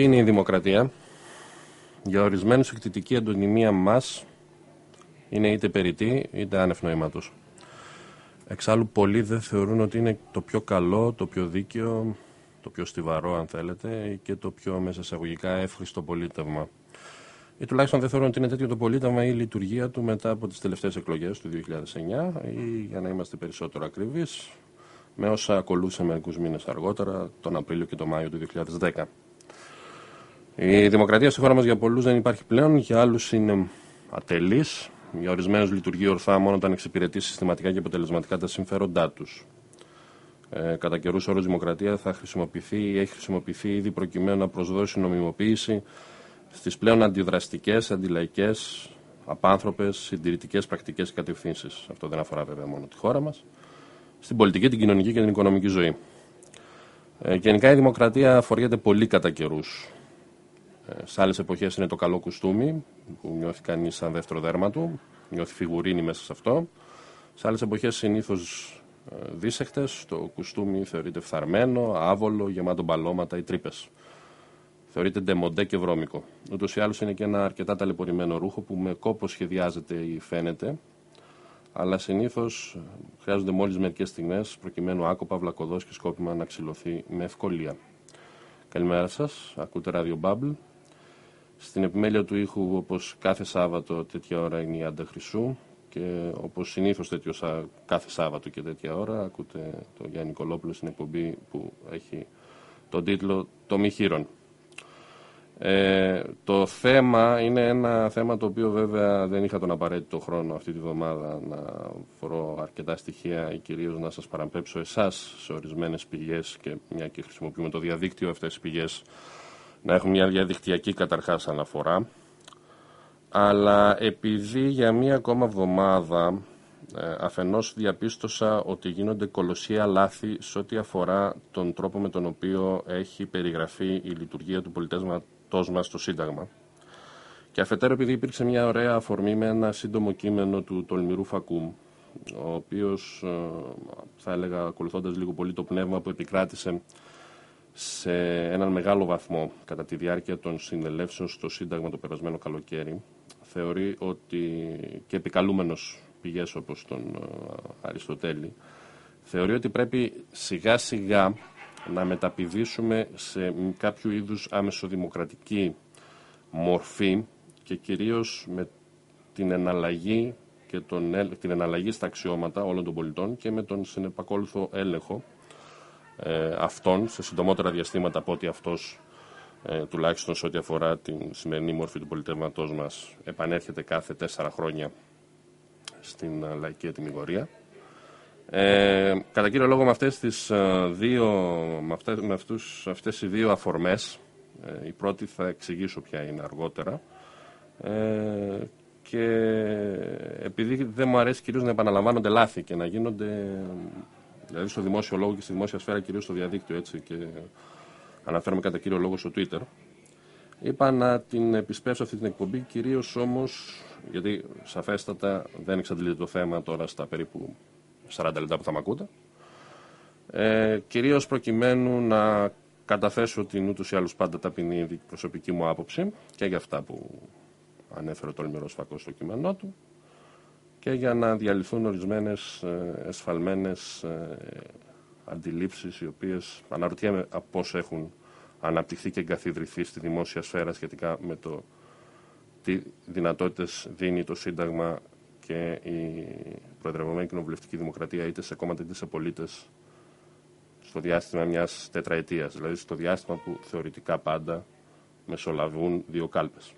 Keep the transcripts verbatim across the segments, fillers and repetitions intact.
Τι είναι η δημοκρατία? Για ορισμένους η κτητική αντωνυμία μας είναι είτε περιττή είτε άνευ νοήματος. Εξάλλου πολλοί δεν θεωρούν ότι είναι το πιο καλό, το πιο δίκαιο, το πιο στιβαρό αν θέλετε και το πιο μέσα εισαγωγικά εύχριστο πολίτευμα. Ή τουλάχιστον δεν θεωρούν ότι είναι τέτοιο το πολίτευμα ή η λειτουργία του μετά από τις τελευταίες εκλογές του δύο χιλιάδες εννιά ή, για να είμαστε περισσότερο ακριβείς, με όσα ακολούθησαν μερικούς μήνες αργότερα, τον Απρίλιο και τον Μάιο του δύο χιλιάδες δέκα. Η δημοκρατία στη χώρα μας για πολλούς δεν υπάρχει πλέον, για άλλους είναι ατελής, για ορισμένους λειτουργεί ορθά μόνο όταν εξυπηρετεί συστηματικά και αποτελεσματικά τα συμφέροντά τους. Ε, κατά καιρούς όρος δημοκρατία θα χρησιμοποιηθεί ή έχει χρησιμοποιηθεί ήδη προκειμένου να προσδώσει νομιμοποίηση στις πλέον αντιδραστικές, αντιλαϊκές, απάνθρωπες, συντηρητικές πρακτικές και κατευθύνσεις. Αυτό δεν αφορά βέβαια μόνο τη χώρα μας. Στην πολιτική, την κοινωνική και την οικονομική ζωή. Ε, γενικά η δημοκρατία φοριέται πολύ κατά καιρούς. Ε, σε άλλες εποχές είναι το καλό κουστούμι, που νιώθει κανείς σαν δεύτερο δέρμα του, νιώθει φιγουρίνη μέσα σε αυτό. Σε άλλες εποχές συνήθως ε, δίσεχτες, το κουστούμι θεωρείται φθαρμένο, άβολο, γεμάτο μπαλώματα ή τρύπες. Θεωρείται ντεμοντέ και βρώμικο. Ούτως ή άλλως είναι και ένα αρκετά ταλαιπωρημένο ρούχο που με κόπο σχεδιάζεται ή φαίνεται, αλλά συνήθως χρειάζονται μόλις μερικές στιγμές προκειμένου άκοπα, βλακωδώς και σκόπιμα να ξυλωθεί με ευκολία. Καλημέρα σας, ακούτε Radio Bubble. Στην επιμέλεια του ήχου, όπως κάθε Σάββατο τέτοια ώρα, είναι η Άντα Χρυσού και όπως συνήθως τέτοιο κάθε Σάββατο και τέτοια ώρα ακούτε τον Γιάννη Νικολόπουλο στην εκπομπή που έχει τον τίτλο «Το μη χείρον». Ε, το θέμα είναι ένα θέμα το οποίο βέβαια δεν είχα τον απαραίτητο χρόνο αυτή τη βδομάδα να φορώ αρκετά στοιχεία ή κυρίως να σας παραπέμψω εσάς σε ορισμένες πηγές, και μια και χρησιμοποιούμε το διαδίκτυο αυτές τις πηγές να έχουν μια διαδικτυακή καταρχάς αναφορά, αλλά επειδή για μία ακόμα εβδομάδα ε, αφενός διαπίστωσα ότι γίνονται κολοσσία λάθη σε ό,τι αφορά τον τρόπο με τον οποίο έχει περιγραφεί η λειτουργία του πολιτεύματος μας στο Σύνταγμα, και αφετέρου επειδή υπήρξε μια ωραία αφορμή με ένα σύντομο κείμενο του τολμηρού Φακούμ, ο οποίος, θα έλεγα ακολουθώντας λίγο πολύ το πνεύμα που επικράτησε σε έναν μεγάλο βαθμό κατά τη διάρκεια των συνελεύσεων στο Σύνταγμα το περασμένο καλοκαίρι, θεωρεί ότι, και επικαλούμενος πηγές όπως τον Αριστοτέλη, θεωρεί ότι πρέπει σιγά σιγά να μεταπηδήσουμε σε κάποιο είδους άμεσοδημοκρατική μορφή και κυρίως με την εναλλαγή, και τον, την εναλλαγή στα αξιώματα όλων των πολιτών και με τον συνεπακόλουθο έλεγχο ε, αυτών σε συντομότερα διαστήματα από ότι αυτός, ε, τουλάχιστον σε ό,τι αφορά την σημερινή μορφή του πολιτεύματός μας, επανέρχεται κάθε τέσσερα χρόνια στην uh, λαϊκή ετυμηγορία. Ε, κατά κύριο λόγο με αυτές τις uh, δύο, με αυτές, με αυτούς, αυτές οι δύο αφορμές, ε, η πρώτη θα εξηγήσω ποια είναι αργότερα, ε, και επειδή δεν μου αρέσει κυρίως να επαναλαμβάνονται λάθη και να γίνονται, δηλαδή στο δημόσιο λόγο και στη δημόσια σφαίρα, κυρίως στο διαδίκτυο, έτσι, και αναφέρομαι κατά κύριο λόγο στο Twitter, είπα να την επισπεύσω αυτή την εκπομπή, κυρίως όμως, γιατί σαφέστατα δεν εξαντλείται το θέμα τώρα στα περίπου σαράντα λεπτά που θα μ' ακούτε, ε, κυρίως προκειμένου να καταθέσω την ούτως ή άλλως πάντα ταπεινή προσωπική μου άποψη και για αυτά που ανέφερε ο τολμηρός Φακός στο κείμενό του, και για να διαλυθούν ορισμένες ε, εσφαλμένες ε, αντιλήψεις, οι οποίες αναρωτιέμαι από πώς έχουν αναπτυχθεί και εγκαθιδρυθεί στη δημόσια σφαίρα σχετικά με το τι δυνατότητες δίνει το Σύνταγμα και η προεδρευομένη κοινοβουλευτική δημοκρατία είτε σε κόμματα είτε σε πολίτες στο διάστημα μιας τετραετίας, δηλαδή στο διάστημα που θεωρητικά πάντα μεσολαβούν δύο κάλπες.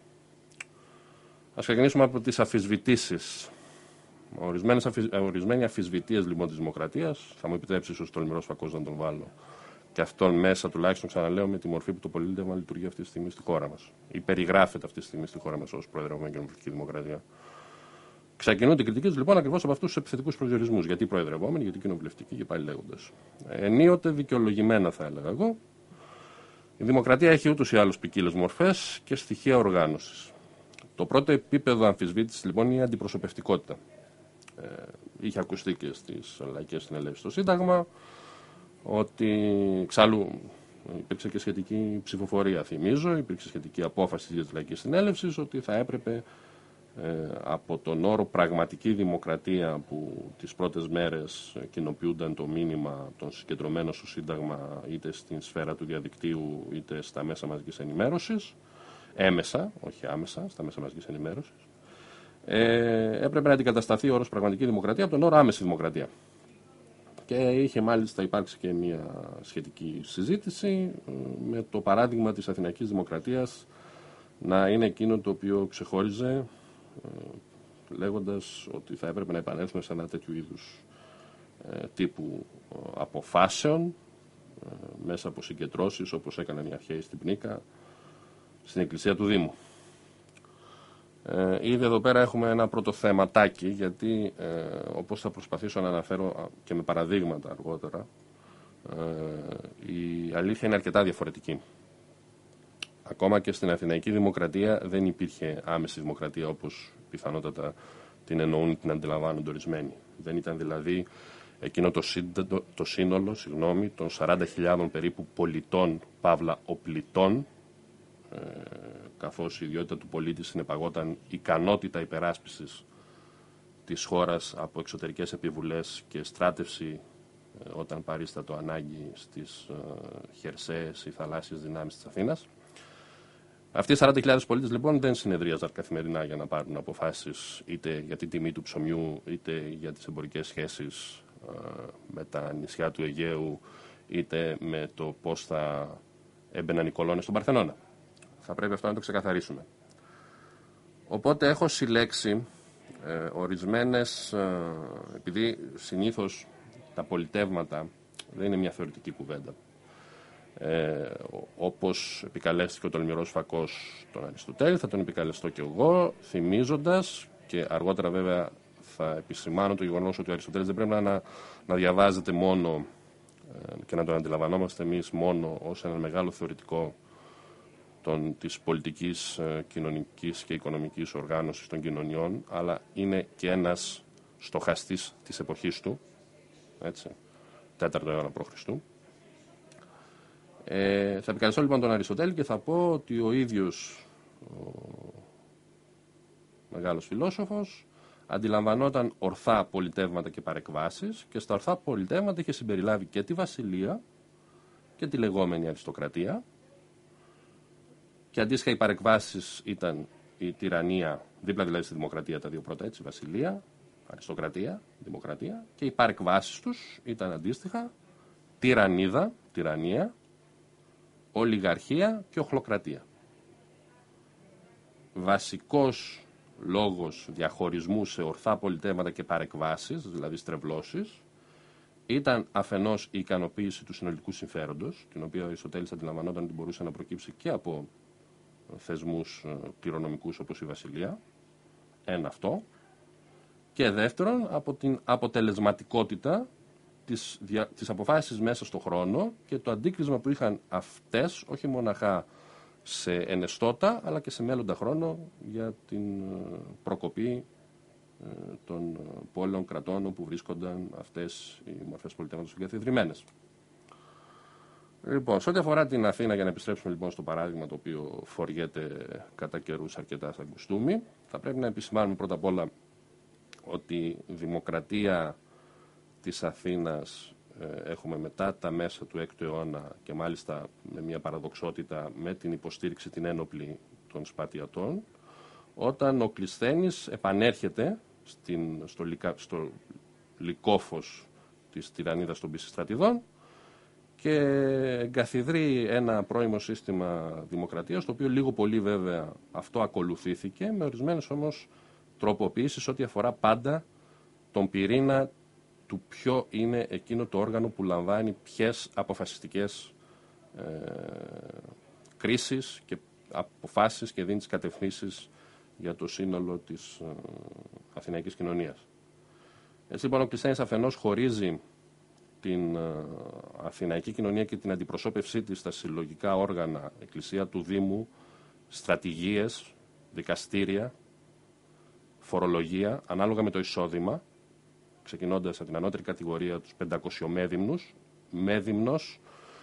Ας ξεκινήσουμε από τις αμφισβητήσεις. Ορισμένες αμφισ... Ορισμένοι αμφισβητείες λοιπόν της δημοκρατίας, θα μου επιτρέψει ίσως ο τολμηρός Φακός να τον βάλω και αυτόν μέσα, τουλάχιστον ξαναλέω, με τη μορφή που το πολίτευμα λειτουργεί αυτή τη στιγμή στη χώρα μας ή περιγράφεται αυτή τη στιγμή στη χώρα μας ως προεδρευμένη κοινοβουλευτική δημοκρατία. Ξεκινούν την κριτική λοιπόν ακριβώς από αυτούς τους επιθετικούς προσδιορισμούς. Γιατί προεδρευόμενοι, γιατί κοινοβουλευτικοί και πάλι λέγοντας. Ενίοτε δικαιολογημένα, θα έλεγα εγώ. Η δημοκρατία έχει ούτως ή άλλως ποικίλες μορφές και στοιχεία οργάνωσης. Το πρώτο επίπεδο αμφισβήτησης λοιπόν είναι η αντιπροσωπευτικότητα. Ε, είχε ακουστεί και στις λαϊκές συνελεύσεις στο Σύνταγμα ότι εξάλλου υπήρξε και σχετική ψηφοφορία, θυμίζω, υπήρξε σχετική απόφαση της Λαϊκής Συνέλευσης ότι θα έπρεπε ε, από τον όρο πραγματική δημοκρατία που τις πρώτες μέρες κοινοποιούνταν το μήνυμα των συγκεντρωμένων στο Σύνταγμα είτε στην σφαίρα του διαδικτύου είτε στα μέσα μαζικής ενημέρωσης, έμεσα, όχι άμεσα, στα μέσα μαζικής ενημέρωσης, ε, έπρεπε να αντικατασταθεί ο όρος πραγματική δημοκρατία από τον όρο άμεση δημοκρατία. Και είχε μάλιστα υπάρξει και μια σχετική συζήτηση με το παράδειγμα της Αθηναϊκής Δημοκρατίας να είναι εκείνο το οποίο ξεχώριζε, λέγοντας ότι θα έπρεπε να επανέλθουμε σε ένα τέτοιο είδους τύπου αποφάσεων μέσα από συγκεντρώσεις όπως έκαναν οι αρχαίοι στην Πνίκα στην εκκλησία του Δήμου. Ε, ήδη εδώ πέρα έχουμε ένα πρώτο θεματάκι, γιατί ε, όπως θα προσπαθήσω να αναφέρω και με παραδείγματα αργότερα, ε, η αλήθεια είναι αρκετά διαφορετική. Ακόμα και στην Αθηναϊκή Δημοκρατία δεν υπήρχε άμεση δημοκρατία όπως πιθανότατα την εννοούν ή την αντιλαμβάνονται ορισμένοι. Δεν ήταν δηλαδή εκείνο το, σύντο, το σύνολο συγγνώμη, των σαράντα χιλιάδων περίπου πολιτών, παύλα οπλιτών, ε, καθώς η ιδιότητα του πολίτη συνεπαγόταν ικανότητα υπεράσπισης της χώρας από εξωτερικές επιβουλές και στράτευση ε, όταν παρίστατο ανάγκη στις ε, χερσαίες ή θαλάσσιες δυνάμεις της Αθήνας. Αυτοί οι σαράντα χιλιάδες πολίτες λοιπόν δεν συνεδρίαζαν καθημερινά για να πάρουν αποφάσεις είτε για την τιμή του ψωμιού είτε για τις εμπορικές σχέσεις ε, με τα νησιά του Αιγαίου είτε με το πώς θα έμπαιναν οι κολόνες στον Παρθενώνα. Θα πρέπει αυτό να το ξεκαθαρίσουμε. Οπότε έχω συλλέξει ε, ορισμένες, ε, επειδή συνήθως τα πολιτεύματα δεν είναι μια θεωρητική κουβέντα. Ε, όπως επικαλέστηκε ο τολμηρός φακός τον Αριστοτέλη, θα τον επικαλεστώ και εγώ, θυμίζοντας, και αργότερα βέβαια θα επισημάνω το γεγονός ότι ο Αριστοτέλης δεν πρέπει να, να διαβάζεται μόνο ε, και να τον αντιλαμβανόμαστε εμείς μόνο ως ένα μεγάλο θεωρητικό των, της πολιτικής, ε, κοινωνικής και οικονομικής οργάνωσης των κοινωνιών, αλλά είναι και ένας στοχαστής της εποχής του, έτσι, τέταρτο αιώνα π.Χ. Ε, θα επικαλεστώ λοιπόν τον Αριστοτέλη και θα πω ότι ο ίδιος ο μεγάλος φιλόσοφος αντιλαμβανόταν ορθά πολιτεύματα και παρεκβάσεις και στα ορθά πολιτεύματα είχε συμπεριλάβει και τη βασιλεία και τη λεγόμενη αριστοκρατία και αντίστοιχα οι παρεκβάσεις ήταν η τυραννία, δίπλα δηλαδή στη δημοκρατία τα δύο πρώτα έτσι, βασιλεία, αριστοκρατία, δημοκρατία και οι παρεκβάσεις τους ήταν αντίστοιχα τυραννίδα, τυραννία, ολιγαρχία και οχλοκρατία. Βασικός λόγος διαχωρισμού σε ορθά πολιτεύματα και παρεκβάσεις, δηλαδή στρεβλώσεις, ήταν αφενός η ικανοποίηση του συνολικού συμφέροντος, την οποία ο Αριστοτέλης αντιλαμβανόταν ότι μπορούσε να προκύψει και από θεσμούς κληρονομικούς όπως η βασιλεία, ένα αυτό, και δεύτερον από την αποτελεσματικότητα τις, δια, τις αποφάσεις μέσα στον χρόνο και το αντίκρισμα που είχαν αυτές, όχι μοναχά σε ενεστώτα, αλλά και σε μέλλοντα χρόνο για την προκοπή ε, των πόλεων κρατών όπου βρίσκονταν αυτές οι μορφές πολιτεύματος εγκαθιδρυμένες. Λοιπόν, σε ό,τι αφορά την Αθήνα, για να επιστρέψουμε λοιπόν στο παράδειγμα το οποίο φοριέται κατά καιρούς αρκετά σαν κουστούμι, θα πρέπει να επισημάνουμε πρώτα απ' όλα ότι η δημοκρατία της Αθήνας ε, έχουμε μετά τα μέσα του έκτου αιώνα και μάλιστα με μια παραδοξότητα με την υποστήριξη την ένοπλη των Σπαρτιατών, όταν ο Κλισθένης επανέρχεται στην, στο, λικα, στο λυκόφος της τυραννίδας των Πισιστρατιδών και εγκαθιδρεί ένα πρώιμο σύστημα δημοκρατίας, το οποίο λίγο πολύ βέβαια αυτό ακολουθήθηκε, με ορισμένες όμως τροποποιήσεις ό,τι αφορά πάντα τον πυρήνα του ποιο είναι εκείνο το όργανο που λαμβάνει ποιες αποφασιστικές ε, κρίσεις και αποφάσεις και δίνει τις κατευθύνσεις για το σύνολο της ε, αθηναϊκής κοινωνίας. Έτσι λοιπόν ο Κλισθένης αφενός χωρίζει την ε, αθηναϊκή κοινωνία και την αντιπροσώπευσή της στα συλλογικά όργανα, εκκλησία του Δήμου, στρατηγίες, δικαστήρια, φορολογία, ανάλογα με το εισόδημα, ξεκινώντας από την ανώτερη κατηγορία τους πεντακόσιους μέδυμνους, μέδυμνος,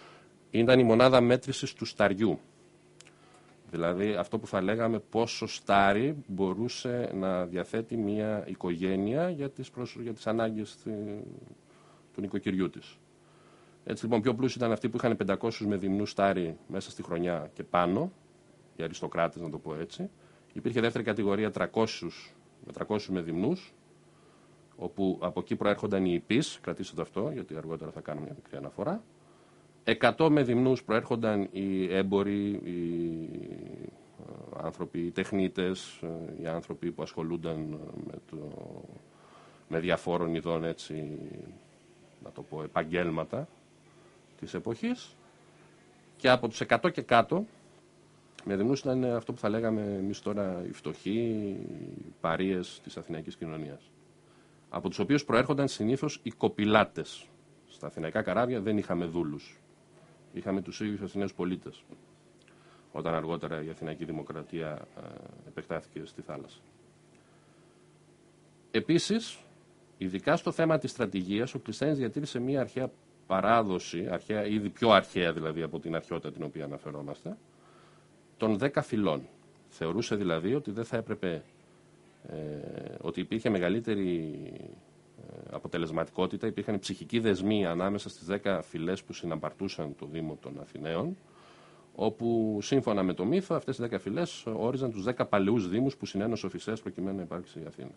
ήταν η μονάδα μέτρησης του σταριού. Δηλαδή αυτό που θα λέγαμε πόσο στάρι μπορούσε να διαθέτει μια οικογένεια για τις, προσ... για τις ανάγκες του νοικοκυριού της. Έτσι λοιπόν πιο πλούσιοι ήταν αυτοί που είχαν πεντακόσιους μεδυμνούς στάρι μέσα στη χρονιά και πάνω, οι αριστοκράτες να το πω έτσι. Υπήρχε δεύτερη κατηγορία τριακόσιους, με τριακόσιους μεδυμνούς, όπου από εκεί προέρχονταν οι υπείς, κρατήστε το αυτό γιατί αργότερα θα κάνω μια μικρή αναφορά. εκατό μεδυμνούς προέρχονταν οι έμποροι, οι άνθρωποι, οι τεχνίτες, οι άνθρωποι που ασχολούνταν με, το, με διαφόρων ειδών έτσι, να το πω, επαγγέλματα της εποχής. Και από τους εκατό και κάτω μεδυμνούς ήταν αυτό που θα λέγαμε εμείς τώρα οι φτωχοί, οι παρείες της αθηναϊκής κοινωνίας. Από τους οποίους προέρχονταν συνήθως οι κοπηλάτες. Στα αθηναϊκά καράβια δεν είχαμε δούλους. Είχαμε τους ίδιους Αθηναίους πολίτες, όταν αργότερα η Αθηναϊκή Δημοκρατία ε, επεκτάθηκε στη θάλασσα. Επίσης, ειδικά στο θέμα της στρατηγίας, ο Κλεισθένης διατήρησε μια αρχαία παράδοση, αρχαία, ήδη πιο αρχαία δηλαδή από την αρχαιότητα την οποία αναφερόμαστε, των δέκα φυλών. Θεωρούσε δηλαδή ότι δεν θα έπρεπε, ε, ότι υπήρχε μεγαλύτερη αποτελεσματικότητα, υπήρχαν ψυχικοί δεσμοί ανάμεσα στις δέκα φυλές που συναπαρτούσαν το Δήμο των Αθηναίων, όπου σύμφωνα με το μύθο αυτές οι δέκα φυλές όριζαν τους δέκα παλαιούς δήμους που συνένωσε ο Φυσέας προκειμένου να υπάρξει η Αθήνα.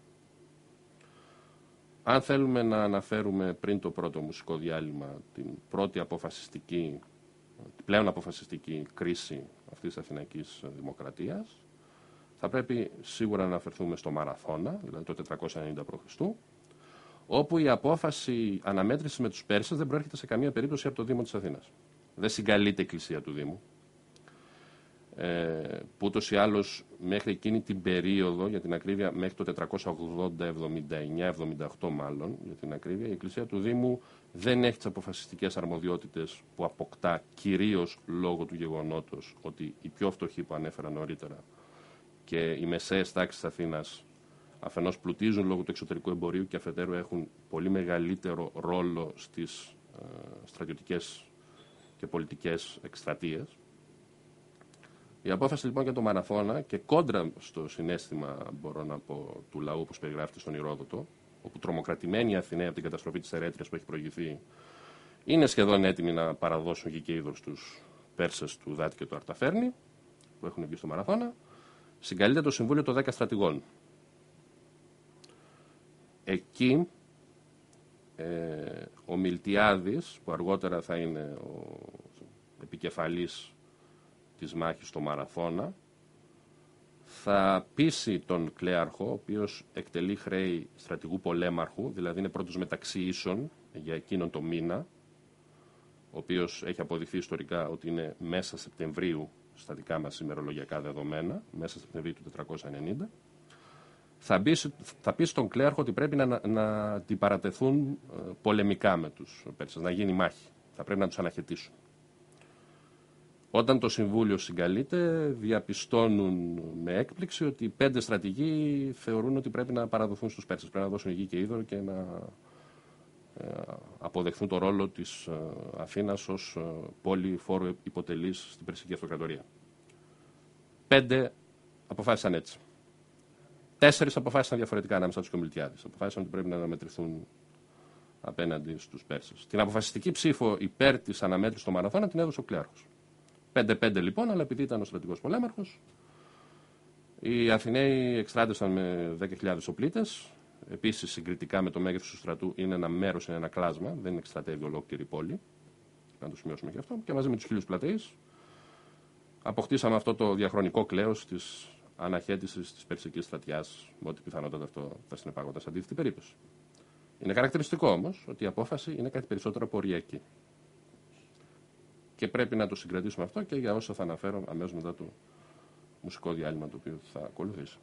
Αν θέλουμε να αναφέρουμε πριν το πρώτο μουσικό διάλειμμα την πρώτη αποφασιστική, την πλέον αποφασιστική κρίση αυτής της Αθηναϊκής Δημοκρατίας, θα πρέπει σίγουρα να αναφερθούμε στο Μαραθώνα, δηλαδή το τετρακόσια ενενήντα π.Χ., όπου η απόφαση αναμέτρησης με τους Πέρσες δεν προέρχεται σε καμία περίπτωση από το Δήμο της Αθήνας. Δεν συγκαλείται η εκκλησία του Δήμου, ε, που ούτως ή άλλως μέχρι εκείνη την περίοδο, για την ακρίβεια μέχρι το τετρακόσια ογδόντα εβδομήντα εννιά εβδομήντα οκτώ μάλλον, για την ακρίβεια, η εκκλησία του Δήμου δεν έχει τις αποφασιστικές αρμοδιότητες που αποκτά κυρίως λόγω του γεγονότος ότι οι πιο φτωχοί που ανέφερα νωρίτερα και οι μεσαίες τάξεις της Αθήνας αφενός πλουτίζουν λόγω του εξωτερικού εμπορίου και αφετέρου έχουν πολύ μεγαλύτερο ρόλο στις ε, στρατιωτικές και πολιτικές εκστρατείες. Η απόφαση λοιπόν για το Μαραθώνα και κόντρα στο συναίσθημα, μπορώ να πω, του λαού όπως περιγράφεται στον Ηρόδοτο, όπου τρομοκρατημένοι οι Αθηναίοι από την καταστροφή της Ερέτριας που έχει προηγηθεί είναι σχεδόν έτοιμοι να παραδώσουν γη και είδωρ στους Πέρσες του Δάτη και του Αρταφέρνη, που έχουν βγει στο Μαραθώνα, συγκαλείται το Συμβούλιο των δέκα Στρατηγών. Εκεί ε, ο Μιλτιάδης, που αργότερα θα είναι ο επικεφαλής της μάχης στο Μαραθώνα, θα πείσει τον Κλέαρχο, ο οποίος εκτελεί χρέη στρατηγού πολέμαρχου, δηλαδή είναι πρώτος μεταξύ ίσων για εκείνον το μήνα, ο οποίος έχει αποδειχθεί ιστορικά ότι είναι μέσα Σεπτεμβρίου στα δικά μας ημερολογιακά δεδομένα, μέσα Σεπτεμβρίου του τετρακόσια ενενήντα, θα πείσει, θα πείσει τον Κλέαρχο ότι πρέπει να, να, να αντιπαρατεθούν ε, πολεμικά με τους Πέρσες, να γίνει μάχη. Θα πρέπει να τους αναχαιτήσουν. Όταν το Συμβούλιο συγκαλείται, διαπιστώνουν με έκπληξη ότι οι πέντε στρατηγοί θεωρούν ότι πρέπει να παραδοθούν στους Πέρσες, πρέπει να δώσουν γη και είδωρ και να ε, αποδεχθούν το ρόλο της ε, Αθήνας ως ε, πόλη φόρου υποτελής στην Περσική Αυτοκρατορία. Πέντε αποφάσισαν έτσι. Τέσσερις αποφάσισαν διαφορετικά ανάμεσα τους και ο Μιλτιάδης. Αποφάσισαν ότι πρέπει να αναμετρηθούν απέναντι στους Πέρσες. Την αποφασιστική ψήφο υπέρ της αναμέτρησης στο Μαραθώνα την έδωσε ο Κλέαρχος. πέντε πέντε λοιπόν, αλλά επειδή ήταν ο στρατηγός πολέμαρχος, οι Αθηναίοι εκστράτευσαν με δέκα χιλιάδες οπλίτες. Επίσης, συγκριτικά με το μέγεθος του στρατού, είναι ένα μέρος, είναι ένα κλάσμα, δεν εκστρατεύει ολόκληρη πόλη. Να το σημειώσουμε και αυτό. Και μαζί με τους χίλιους πλατεείς αποκτήσαμε αυτό το διαχρονικό κλέος της αναχέτησης της Περσικής στρατιάς, με ό,τι πιθανότατα αυτό θα συνεπάγονταν σε αντίθετη περίπτωση. Είναι χαρακτηριστικό όμως ότι η απόφαση είναι κάτι περισσότερο από οριακή. Και πρέπει να το συγκρατήσουμε αυτό και για όσο θα αναφέρω αμέσως μετά το μουσικό διάλειμμα το οποίο θα ακολουθήσει.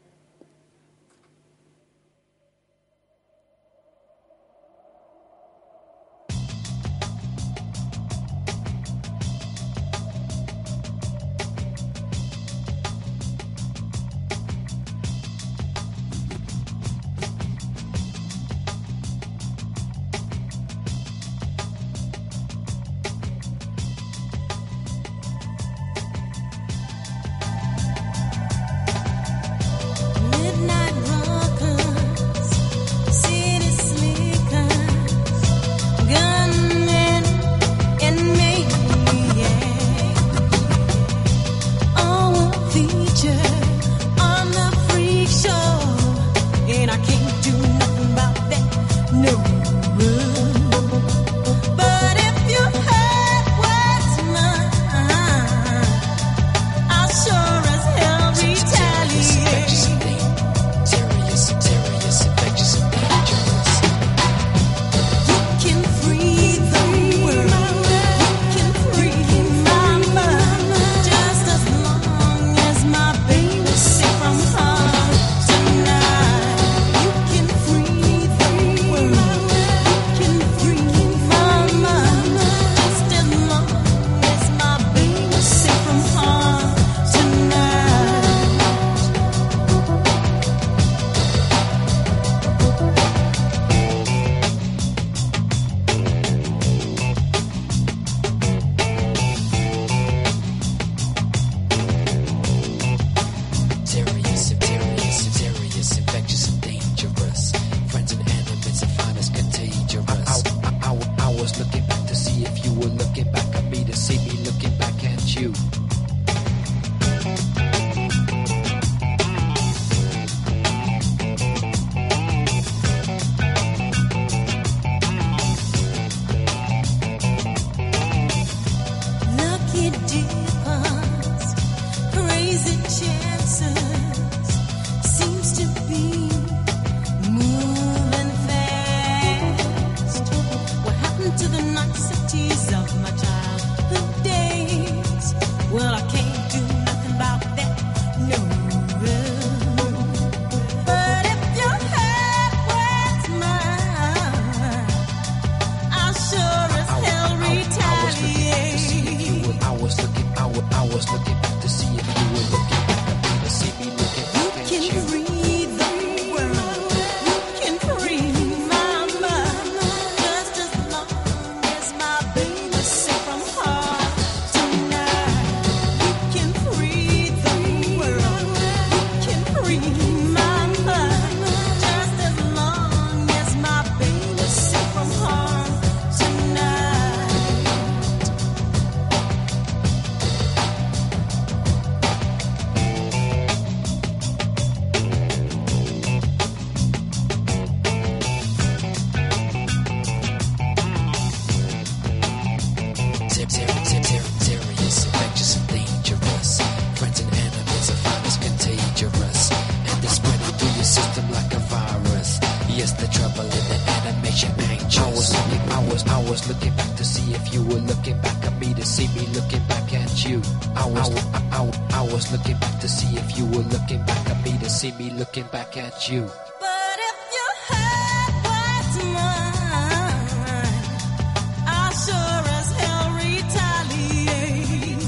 was looking back to see if you were looking back at me to see me looking back at you. I was, I, I, I was looking back to see if you were looking back at me to see me looking back at you. But if you had what's mine, I'll sure as hell retaliate.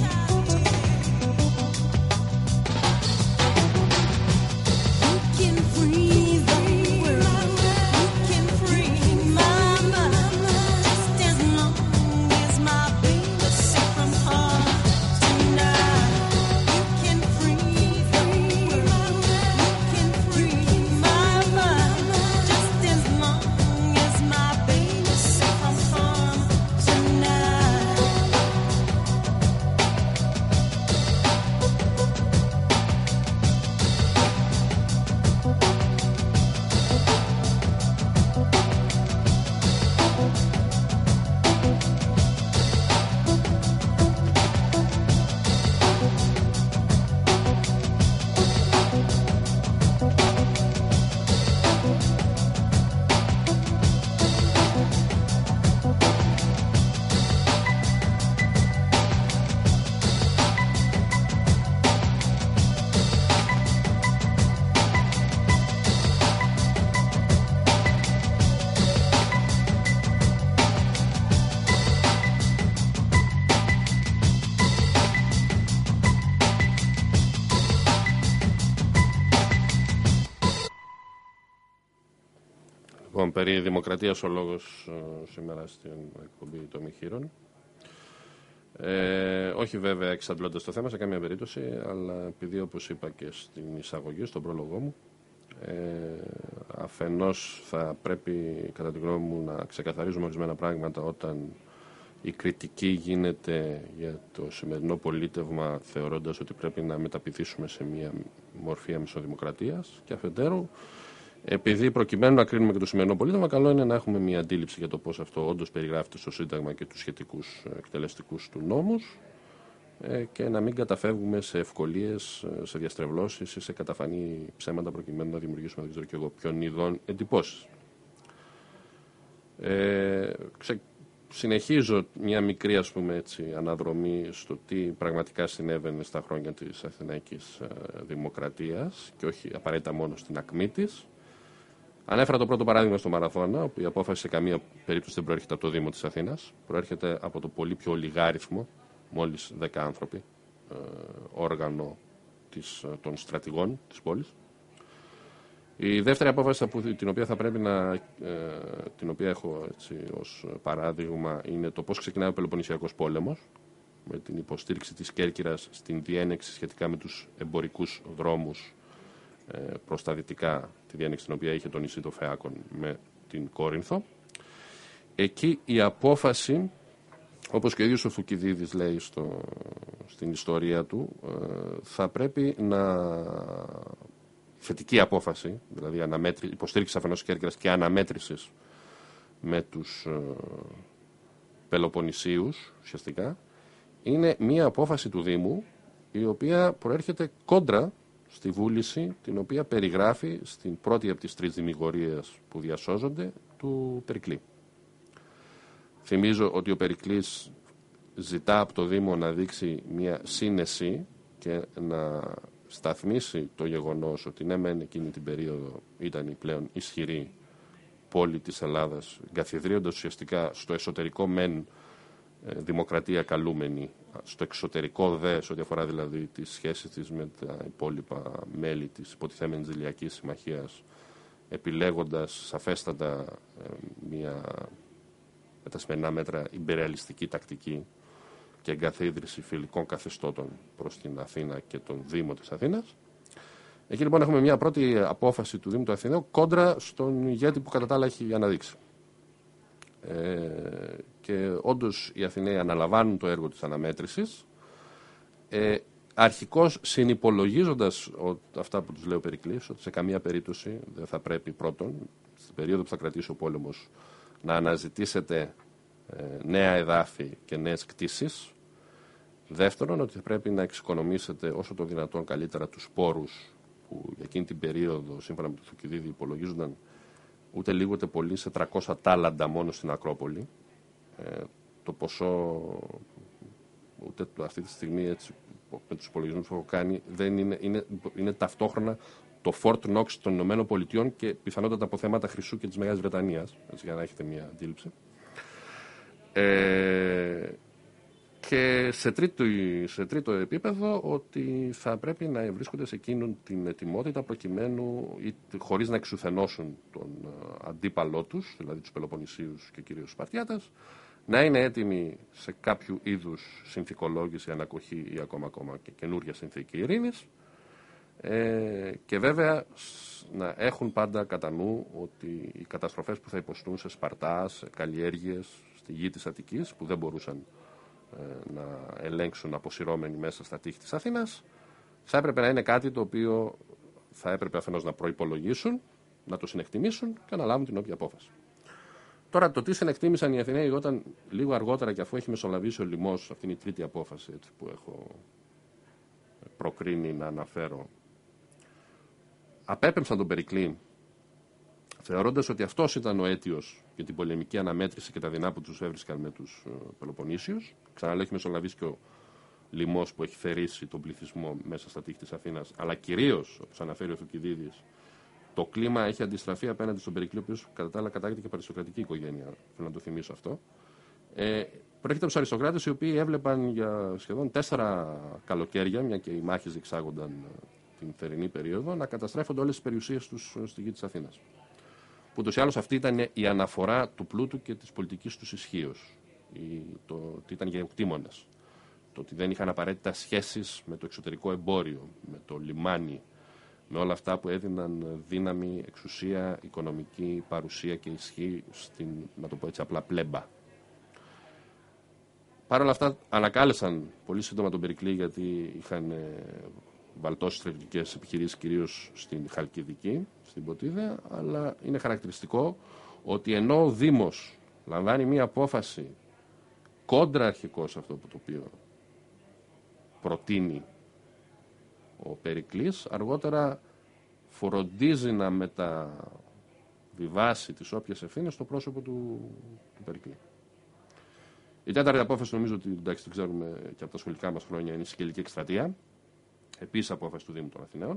You can free the world, you can free my mind, just as long as my baby safe from harm tonight. You can free the world, you can free my mind, just as long as my baby safe from harm tonight. Λοιπόν, περί δημοκρατίας ο λόγος ε, σήμερα στην εκπομπή των Μιχείρων. Ε, όχι βέβαια εξαντλώντας το θέμα σε καμία περίπτωση, αλλά επειδή όπως είπα και στην εισαγωγή, στον πρόλογό μου, ε, αφενός θα πρέπει κατά τη γνώμη μου να ξεκαθαρίζουμε ορισμένα πράγματα όταν η κριτική γίνεται για το σημερινό πολίτευμα θεωρώντας ότι πρέπει να μεταπηδήσουμε σε μια μορφή αμεσοδημοκρατίας, και αφετέρου επειδή προκειμένου να κρίνουμε και το σημερινό πολίτευμα, καλό είναι να έχουμε μια αντίληψη για το πώς αυτό όντως περιγράφεται στο Σύνταγμα και τους σχετικούς εκτελεστικούς του νόμους, και να μην καταφεύγουμε σε ευκολίες, σε διαστρεβλώσεις ή σε καταφανή ψέματα προκειμένου να δημιουργήσουμε, δεν ξέρω και εγώ, ποιον ειδών εντυπώσεις. Ε, ξε... Συνεχίζω μια μικρή, ας πούμε έτσι, αναδρομή στο τι πραγματικά συνέβαινε στα χρόνια της Αθηναϊκής Δημοκρατίας και όχι απαραίτητα μόνο στην ακμή της. Ανέφερα το πρώτο παράδειγμα στο Μαραθώνα, όπου η απόφαση σε καμία περίπτωση δεν προέρχεται από το Δήμο της Αθήνας. Προέρχεται από το πολύ πιο ολιγάριθμο, μόλις δέκα άνθρωποι, ε, όργανο της, των στρατηγών της πόλης. Η δεύτερη απόφαση την οποία θα πρέπει να, ε, την οποία έχω έτσι, ως παράδειγμα, είναι το πώς ξεκινάει ο Πελοποννησιακός πόλεμος, με την υποστήριξη της Κέρκυρας στην διένεξη σχετικά με τους εμπορικούς δρόμους ε, προς τα δυτικά, τη διένεξη την οποία είχε το νησί των Φεάκων με την Κόρινθο. Εκεί η απόφαση, όπως και ο ίδιος ο Θουκυδίδης λέει στο, στην ιστορία του, ε, θα πρέπει να... θετική απόφαση, δηλαδή αναμέτρη, υποστήριξη αφενός της Κέρκυρας και αναμέτρησης με τους ε, Πελοποννησίους, ουσιαστικά, είναι μία απόφαση του Δήμου η οποία προέρχεται κόντρα στη βούληση την οποία περιγράφει στην πρώτη από τις τρεις δημιγορίες που διασώζονται του Περικλή. Θυμίζω ότι ο Περικλής ζητά από το Δήμο να δείξει μία σύνεση και να σταθμίσει το γεγονός ότι ναι μεν εκείνη την περίοδο ήταν η πλέον ισχυρή πόλη της Ελλάδας, εγκαθιδρύοντας ουσιαστικά στο εσωτερικό μεν δημοκρατία καλούμενη, στο εξωτερικό δε, σε ό,τι αφορά δηλαδή τις σχέσεις της με τα υπόλοιπα μέλη της υποτιθέμενης Δηλιακής Συμμαχίας, επιλέγοντας σαφέστατα μια με τα σημερινά μέτρα ιμπεριαλιστική τακτική και εγκαθίδρυση φιλικών καθεστώτων προς την Αθήνα και τον Δήμο της Αθήνας. Εκεί λοιπόν έχουμε μια πρώτη απόφαση του Δήμου του Αθηναίου κόντρα στον ηγέτη που κατά τα άλλα έχει αναδείξει. Ε, και όντως οι Αθηναίοι αναλαμβάνουν το έργο της αναμέτρησης, ε, αρχικώς συνυπολογίζοντας ο, αυτά που τους λέει ο Περικλής, ότι σε καμία περίπτωση δεν θα πρέπει πρώτον, στην περίοδο που θα κρατήσει ο πόλεμος, να αναζητήσετε ε, νέα εδάφη και νέες κτήσεις. Δεύτερον, ότι θα πρέπει να εξοικονομήσετε όσο το δυνατόν καλύτερα τους πόρους που για εκείνη την περίοδο, σύμφωνα με το Θουκυδίδη, υπολογίζονταν ούτε λίγο ούτε πολύ σε τριακόσια τάλαντα μόνο στην Ακρόπολη. ε, το ποσό, ούτε αυτή τη στιγμή έτσι, με τους υπολογισμούς που έχω κάνει, δεν είναι, είναι, είναι ταυτόχρονα το Fort Knox των Ηνωμένων Πολιτειών και πιθανότατα από θέματα Χρυσού και της Μεγάλης Βρετανίας, έτσι, για να έχετε μια αντίληψη. Ε, και σε τρίτο, σε τρίτο επίπεδο ότι θα πρέπει να βρίσκονται σε εκείνον την ετοιμότητα προκειμένου, χωρίς να εξουθενώσουν τον αντίπαλό τους, δηλαδή τους Πελοποννησίους και κυρίως τους Σπαρτιάτες, να είναι έτοιμοι σε κάποιο είδους συνθηκολόγηση, ανακοχή ή ακόμα, ακόμα και καινούργια συνθήκη ειρήνης. Ε, και βέβαια να έχουν πάντα κατά νου ότι οι καταστροφές που θα υποστούν σε Σπαρτά, σε καλλιέργειες, στη γη της Αττικής, που δεν μπορούσαν ε, να ελέγξουν αποσυρώμενοι μέσα στα τείχη της Αθήνας, θα έπρεπε να είναι κάτι το οποίο θα έπρεπε αφενός να προϋπολογίσουν, να το συνεκτιμήσουν και να λάβουν την όποια απόφαση. Τώρα, το τι συνεκτίμησαν οι Αθηναίοι όταν λίγο αργότερα και αφού έχει μεσολαβήσει ο λοιμός, αυτή είναι η τρίτη απόφαση έτσι, που έχω προκρίνει να αναφέρω, απέπεμψαν τον Περικλή, θεωρώντας ότι αυτός ήταν ο αίτιος για την πολεμική αναμέτρηση και τα δεινά που τους έβρισκαν με τους Πελοποννήσιους. Ξαναλέω, έχει μεσολαβήσει και ο λοιμός που έχει θερήσει τον πληθυσμό μέσα στα τείχη της Αθήνας, αλλά κυρίως, όπως αναφέρει ο Θουκυδίδης, το κλίμα έχει αντιστραφεί απέναντι στον Περικλή, ο οποίος κατά τα άλλα κατάγεται και από αριστοκρατική οικογένεια. Θέλω να το θυμίσω αυτό. Ε, Προέρχεται από τους αριστοκράτες οι οποίοι έβλεπαν για σχεδόν τέσσερα καλοκαίρια, μια και οι μάχες διεξάγονταν την θερινή περίοδο, να καταστρέφονται όλες τις περιουσίες τους στη γη της Αθήνας. Που ούτως ή άλλως αυτή ήταν η αναφορά του πλούτου και της πολιτικής τους ισχύως. Το ότι ήταν γεωκτήμονες. Το ότι δεν είχαν απαραίτητα σχέσεις με το εξωτερικό εμπόριο, με το λιμάνι, με όλα αυτά που έδιναν δύναμη, εξουσία, οικονομική παρουσία και ισχύ στην, να το πω έτσι απλά, πλέμπα. Παρ' όλα αυτά ανακάλεσαν πολύ σύντομα τον Περικλή, γιατί είχαν βαλτώσει στρατιωτικές επιχειρήσεις κυρίως στην Χαλκιδική, στην Ποτίδα, αλλά είναι χαρακτηριστικό ότι ενώ ο Δήμος λαμβάνει μία απόφαση κόντρα αρχικό σε αυτό που το οποίο προτείνει ο Περικλής, αργότερα φροντίζει να μεταβιβάσει τις όποιες ευθύνες στο πρόσωπο του, του Περικλή. Η τέταρτη απόφαση, νομίζω ότι εντάξει, την ξέρουμε και από τα σχολικά μας χρόνια, είναι η Σικελική Εκστρατεία. Επίσης απόφαση του Δήμου των Αθηναίων,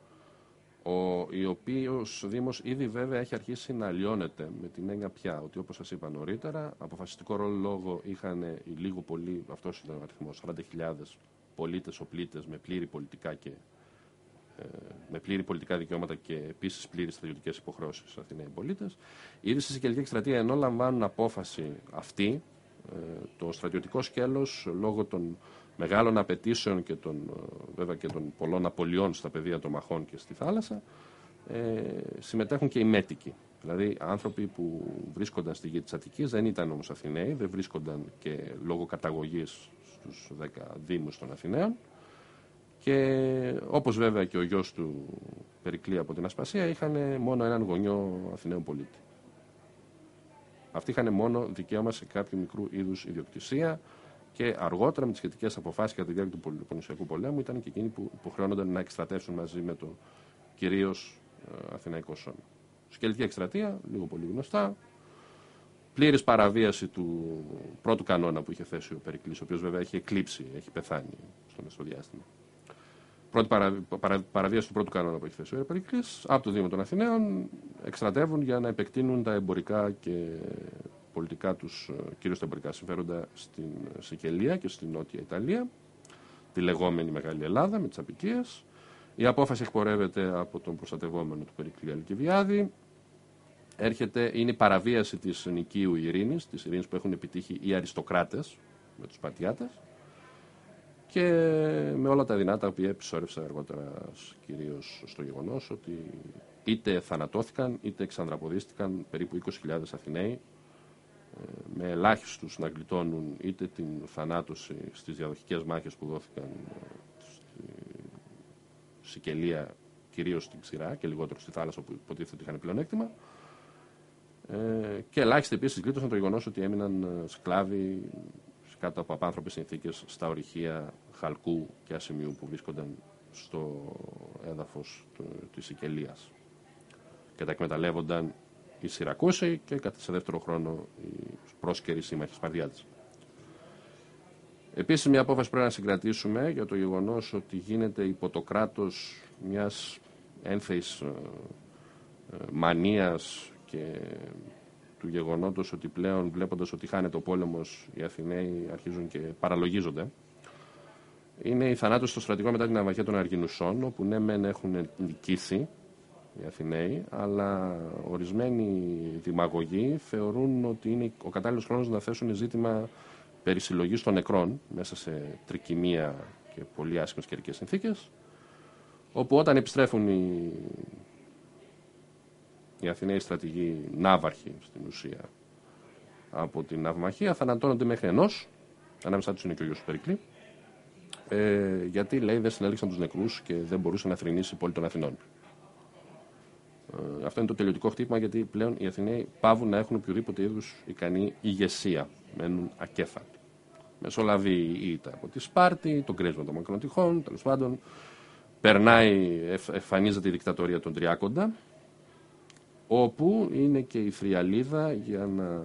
ο οποίος Δήμος ήδη βέβαια έχει αρχίσει να αλλοιώνεται με την έννοια πια ότι, όπως σας είπα νωρίτερα, αποφασιστικό ρόλο είχαν λίγο πολύ, αυτός ήταν ο αριθμός, σαράντα χιλιάδες πολίτες, οπλίτες με πλήρη πολιτικά και ε, με πλήρη πολιτικά δικαιώματα και επίσης πλήρες στρατιωτικές υποχρεώσεις στους Αθηναίοι πολίτες. Ήδη στη Σικελική Εκστρατεία, ενώ λαμβάνουν απόφαση αυτή, ε, το στρατιωτικό σκέλος, λόγω των μεγάλων απαιτήσεων και των, βέβαια και των πολλών απολειών στα πεδία των μαχών και στη θάλασσα, ε, συμμετέχουν και οι μέτικοι. Δηλαδή άνθρωποι που βρίσκονταν στη γη της Αττικής, δεν ήταν όμως Αθηναίοι, δεν βρίσκονταν και λόγω καταγωγής στους δέκα δήμους των Αθηναίων, και όπως βέβαια και ο γιος του Περικλή από την Ασπασία, είχαν μόνο έναν γονιό Αθηναίων πολίτη. Αυτοί είχαν μόνο δικαίωμα σε κάποιο μικρού είδους ιδιοκτησία, και αργότερα με τις σχετικές αποφάσεις κατά τη διάρκεια του Πελοποννησιακού πολέμου ήταν και εκείνοι που υποχρεώνονταν να εκστρατεύσουν μαζί με το κυρίως ε, Αθηναϊκό σώμα. Σικελική Εκστρατεία, λίγο πολύ γνωστά. Πλήρης παραβίαση του πρώτου κανόνα που είχε θέσει ο Περικλής, ο οποίος βέβαια έχει εκλείψει, έχει πεθάνει στο μεσοδιάστημα. Πρώτη παρα, παρα, παραβίαση του πρώτου κανόνα που έχει θέσει ο Περικλής, από το Δήμο των Αθηναίων εκστρατεύουν για να επεκτείνουν τα εμπορικά και πολιτικά τους, κυρίως τα εμπορικά συμφέροντα, στην Σικελία και στην Νότια Ιταλία, τη λεγόμενη Μεγάλη Ελλάδα με τις Απικίες. Η απόφαση εκπορεύεται από τον προστατευόμενο του Περικλή Αλκιβιάδη. Έρχεται, είναι η παραβίαση της νοικίου ειρήνης, της ειρήνης που έχουν επιτύχει οι αριστοκράτες με τους Σπαρτιάτες, και με όλα τα δυνάτα που επισόρευσα αργότερα, κυρίως στο γεγονός ότι είτε θανατώθηκαν είτε εξανδραποδίστηκαν περίπου είκοσι χιλιάδες Αθηναίοι, με ελάχιστους να γλιτώνουν είτε την θανάτωση στις διαδοχικές μάχες που δόθηκαν στη Σικελία, κυρίως στην Ξηρά και λιγότερο στη θάλασσα που υποτίθεται ότι είχαν πλεονέκτημα, και ελάχιστοι επίσης γλίτωσαν το γεγονός ότι έμειναν σκλάβοι κάτω από απάνθρωπες συνθήκες στα ορυχεία Χαλκού και Ασημιού που βρίσκονταν στο έδαφος της Σικελίας και τα εκμεταλλεύονταν η Σιρακούση και κατά σε δεύτερο χρόνο οι πρόσκαιροι σύμμαχοι Σπαρδιάτες. Επίσης, μια απόφαση πρέπει να συγκρατήσουμε για το γεγονός ότι γίνεται υπό το κράτος μιας ένθεης ε, ε, μανίας και του γεγονότος ότι πλέον, βλέποντας ότι χάνεται ο πόλεμος, οι Αθηναίοι αρχίζουν και παραλογίζονται. Είναι η θανάτωση στο στρατηγό μετά την ναυαγία των Αργινουσών, όπου ναι μεν έχουν νικήσει οι Αθηναίοι, αλλά ορισμένοι δημαγωγοί θεωρούν ότι είναι ο κατάλληλος χρόνος να θέσουν ζήτημα περί συλλογής των νεκρών μέσα σε τρικυμία και πολύ άσχημες καιρικές συνθήκες, όπου όταν επιστρέφουν οι, οι Αθηναίοι στρατηγοί ναύαρχοι στην ουσία από την ναυμαχία, θανατώνονται μέχρι ενός, ανάμεσά τους είναι και ο γιος του Περικλή, ε, γιατί λέει δεν συνέλεξαν τους νεκρούς και δεν μπορούσε να θρηνήσει η πόλη των Αθηνών. Ε, αυτό είναι το τελειωτικό χτύπημα, γιατί πλέον οι Αθηναίοι πάβουν να έχουν οποιοδήποτε είδους ικανή ηγεσία. Μένουν ακέφαλοι. Μεσολαβεί η ήττα από τη Σπάρτη, το κρίσμα των μακρών τυχών, τέλος πάντων. Περνάει, εμφανίζεται η δικτατορία των Τριάκοντα, όπου είναι και η Θριαλίδα για να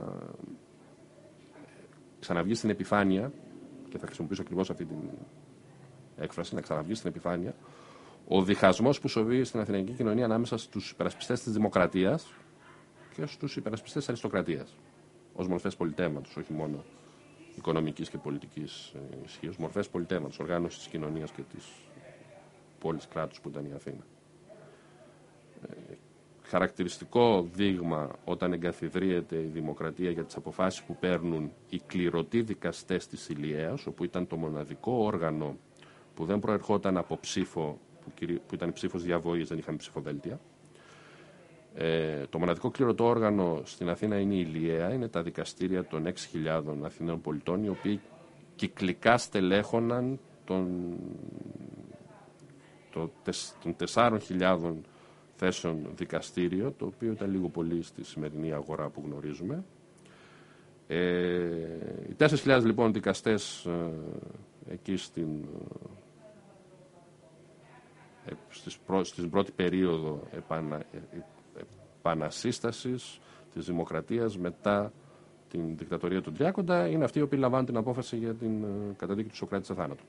ξαναβγεί στην επιφάνεια, και θα χρησιμοποιήσω ακριβώς αυτή την έκφραση, να ξαναβγεί στην επιφάνεια, ο διχασμός που σοβεί στην αθηναϊκή κοινωνία ανάμεσα στους υπερασπιστές της δημοκρατίας και στους υπερασπιστές της αριστοκρατίας, ως μορφές πολιτεύματος, όχι μόνο οικονομικής και πολιτικής ισχύως, μορφές πολιτεύματος, οργάνωσης της κοινωνίας και της πόλης κράτους που ήταν η Αθήνα. Ε, χαρακτηριστικό δείγμα όταν εγκαθιδρύεται η δημοκρατία για τις αποφάσεις που παίρνουν οι κληρωτοί δικαστές της Ηλιαίας, όπου ήταν το μοναδικό όργανο που δεν προερχόταν από ψήφο, που, κυρί... που ήταν ψήφος διαβοής, δεν είχαμε ψηφοδέλτια. Ε, το μοναδικό κληρωτό όργανο στην Αθήνα είναι η Ηλιαία, είναι τα δικαστήρια των έξι χιλιάδων Αθηναίων πολιτών, οι οποίοι κυκλικά στελέχωναν των, το, των τεσσάρων χιλιάδων θέσεων δικαστήριο, το οποίο ήταν λίγο πολύ στη σημερινή αγορά που γνωρίζουμε. Ε, οι τέσσερις χιλιάδες λοιπόν δικαστές ε, εκεί στην, ε, στις προ, στην πρώτη περίοδο επανα, ε, επανασύστασης της δημοκρατίας μετά την δικτατορία του Τριάκοντα είναι αυτοί οι οποίοι λαμβάνουν την απόφαση για την ε, καταδίκη του Σωκράτη σε θάνατο.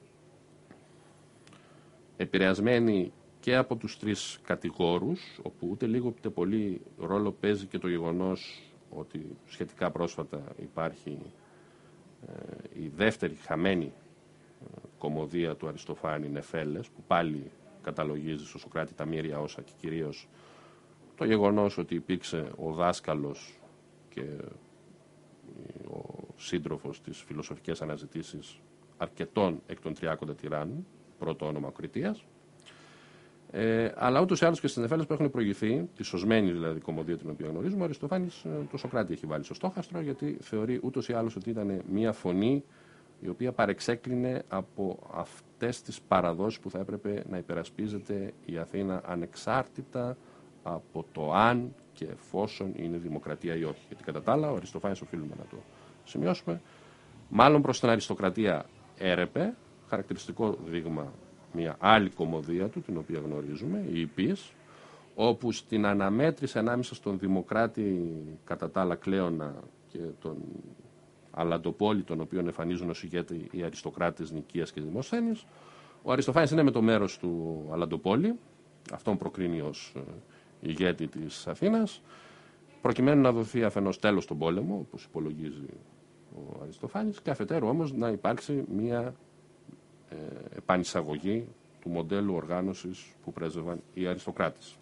Επηρεασμένοι και από τους τρεις κατηγόρους, όπου ούτε λίγο ούτε πολύ ρόλο παίζει και το γεγονός ότι σχετικά πρόσφατα υπάρχει ε, η δεύτερη χαμένη ε, κωμωδία του Αριστοφάνη, Νεφέλες, που πάλι καταλογίζει στο Σωκράτη τα μοίρια όσα και κυρίως το γεγονός ότι υπήρξε ο δάσκαλος και ο σύντροφος της φιλοσοφικές αναζητήσεις αρκετών εκ των Τριάκοντα τυράννων, πρώτο όνομα ο Κριτίας. Ε, αλλά ούτως ή άλλως και στις Νεφέλες που έχουν προηγηθεί, τη σωσμένη δηλαδή κωμωδία την οποία γνωρίζουμε, ο Αριστοφάνης το Σωκράτη έχει βάλει στο στόχαστρο, γιατί θεωρεί ούτως ή άλλως ότι ήταν μια φωνή η οποία παρεξέκλεινε από αυτές τις παραδόσεις που θα έπρεπε να υπερασπίζεται η Αθήνα ανεξάρτητα από το αν και εφόσον είναι δημοκρατία ή όχι. Γιατί κατά τα άλλα ο Αριστοφάνης, οφείλουμε να το σημειώσουμε, μάλλον προς την αριστοκρατία έρεπε, χαρακτηριστικό δείγμα μια άλλη κωμωδία του, την οποία γνωρίζουμε, η Ιππής, όπου στην αναμέτρηση ανάμεσα στον δημοκράτη κατά τα άλλα Κλέονα και τον Αλαντοπόλη, τον οποίον εμφανίζουν ως ηγέτη οι αριστοκράτες Νικίας και Δημοσθένης, ο Αριστοφάνης είναι με το μέρος του Αλαντοπόλη, αυτόν προκρίνει ως ηγέτη της Αθήνας, προκειμένου να δοθεί αφενός τέλος στον πόλεμο, όπως υπολογίζει ο Αριστοφάνης, και αφετέρου όμως να υπάρξει μια ε, επανεισαγωγή του μοντέλου οργάνωσης που πρέσβευαν οι αριστοκράτες.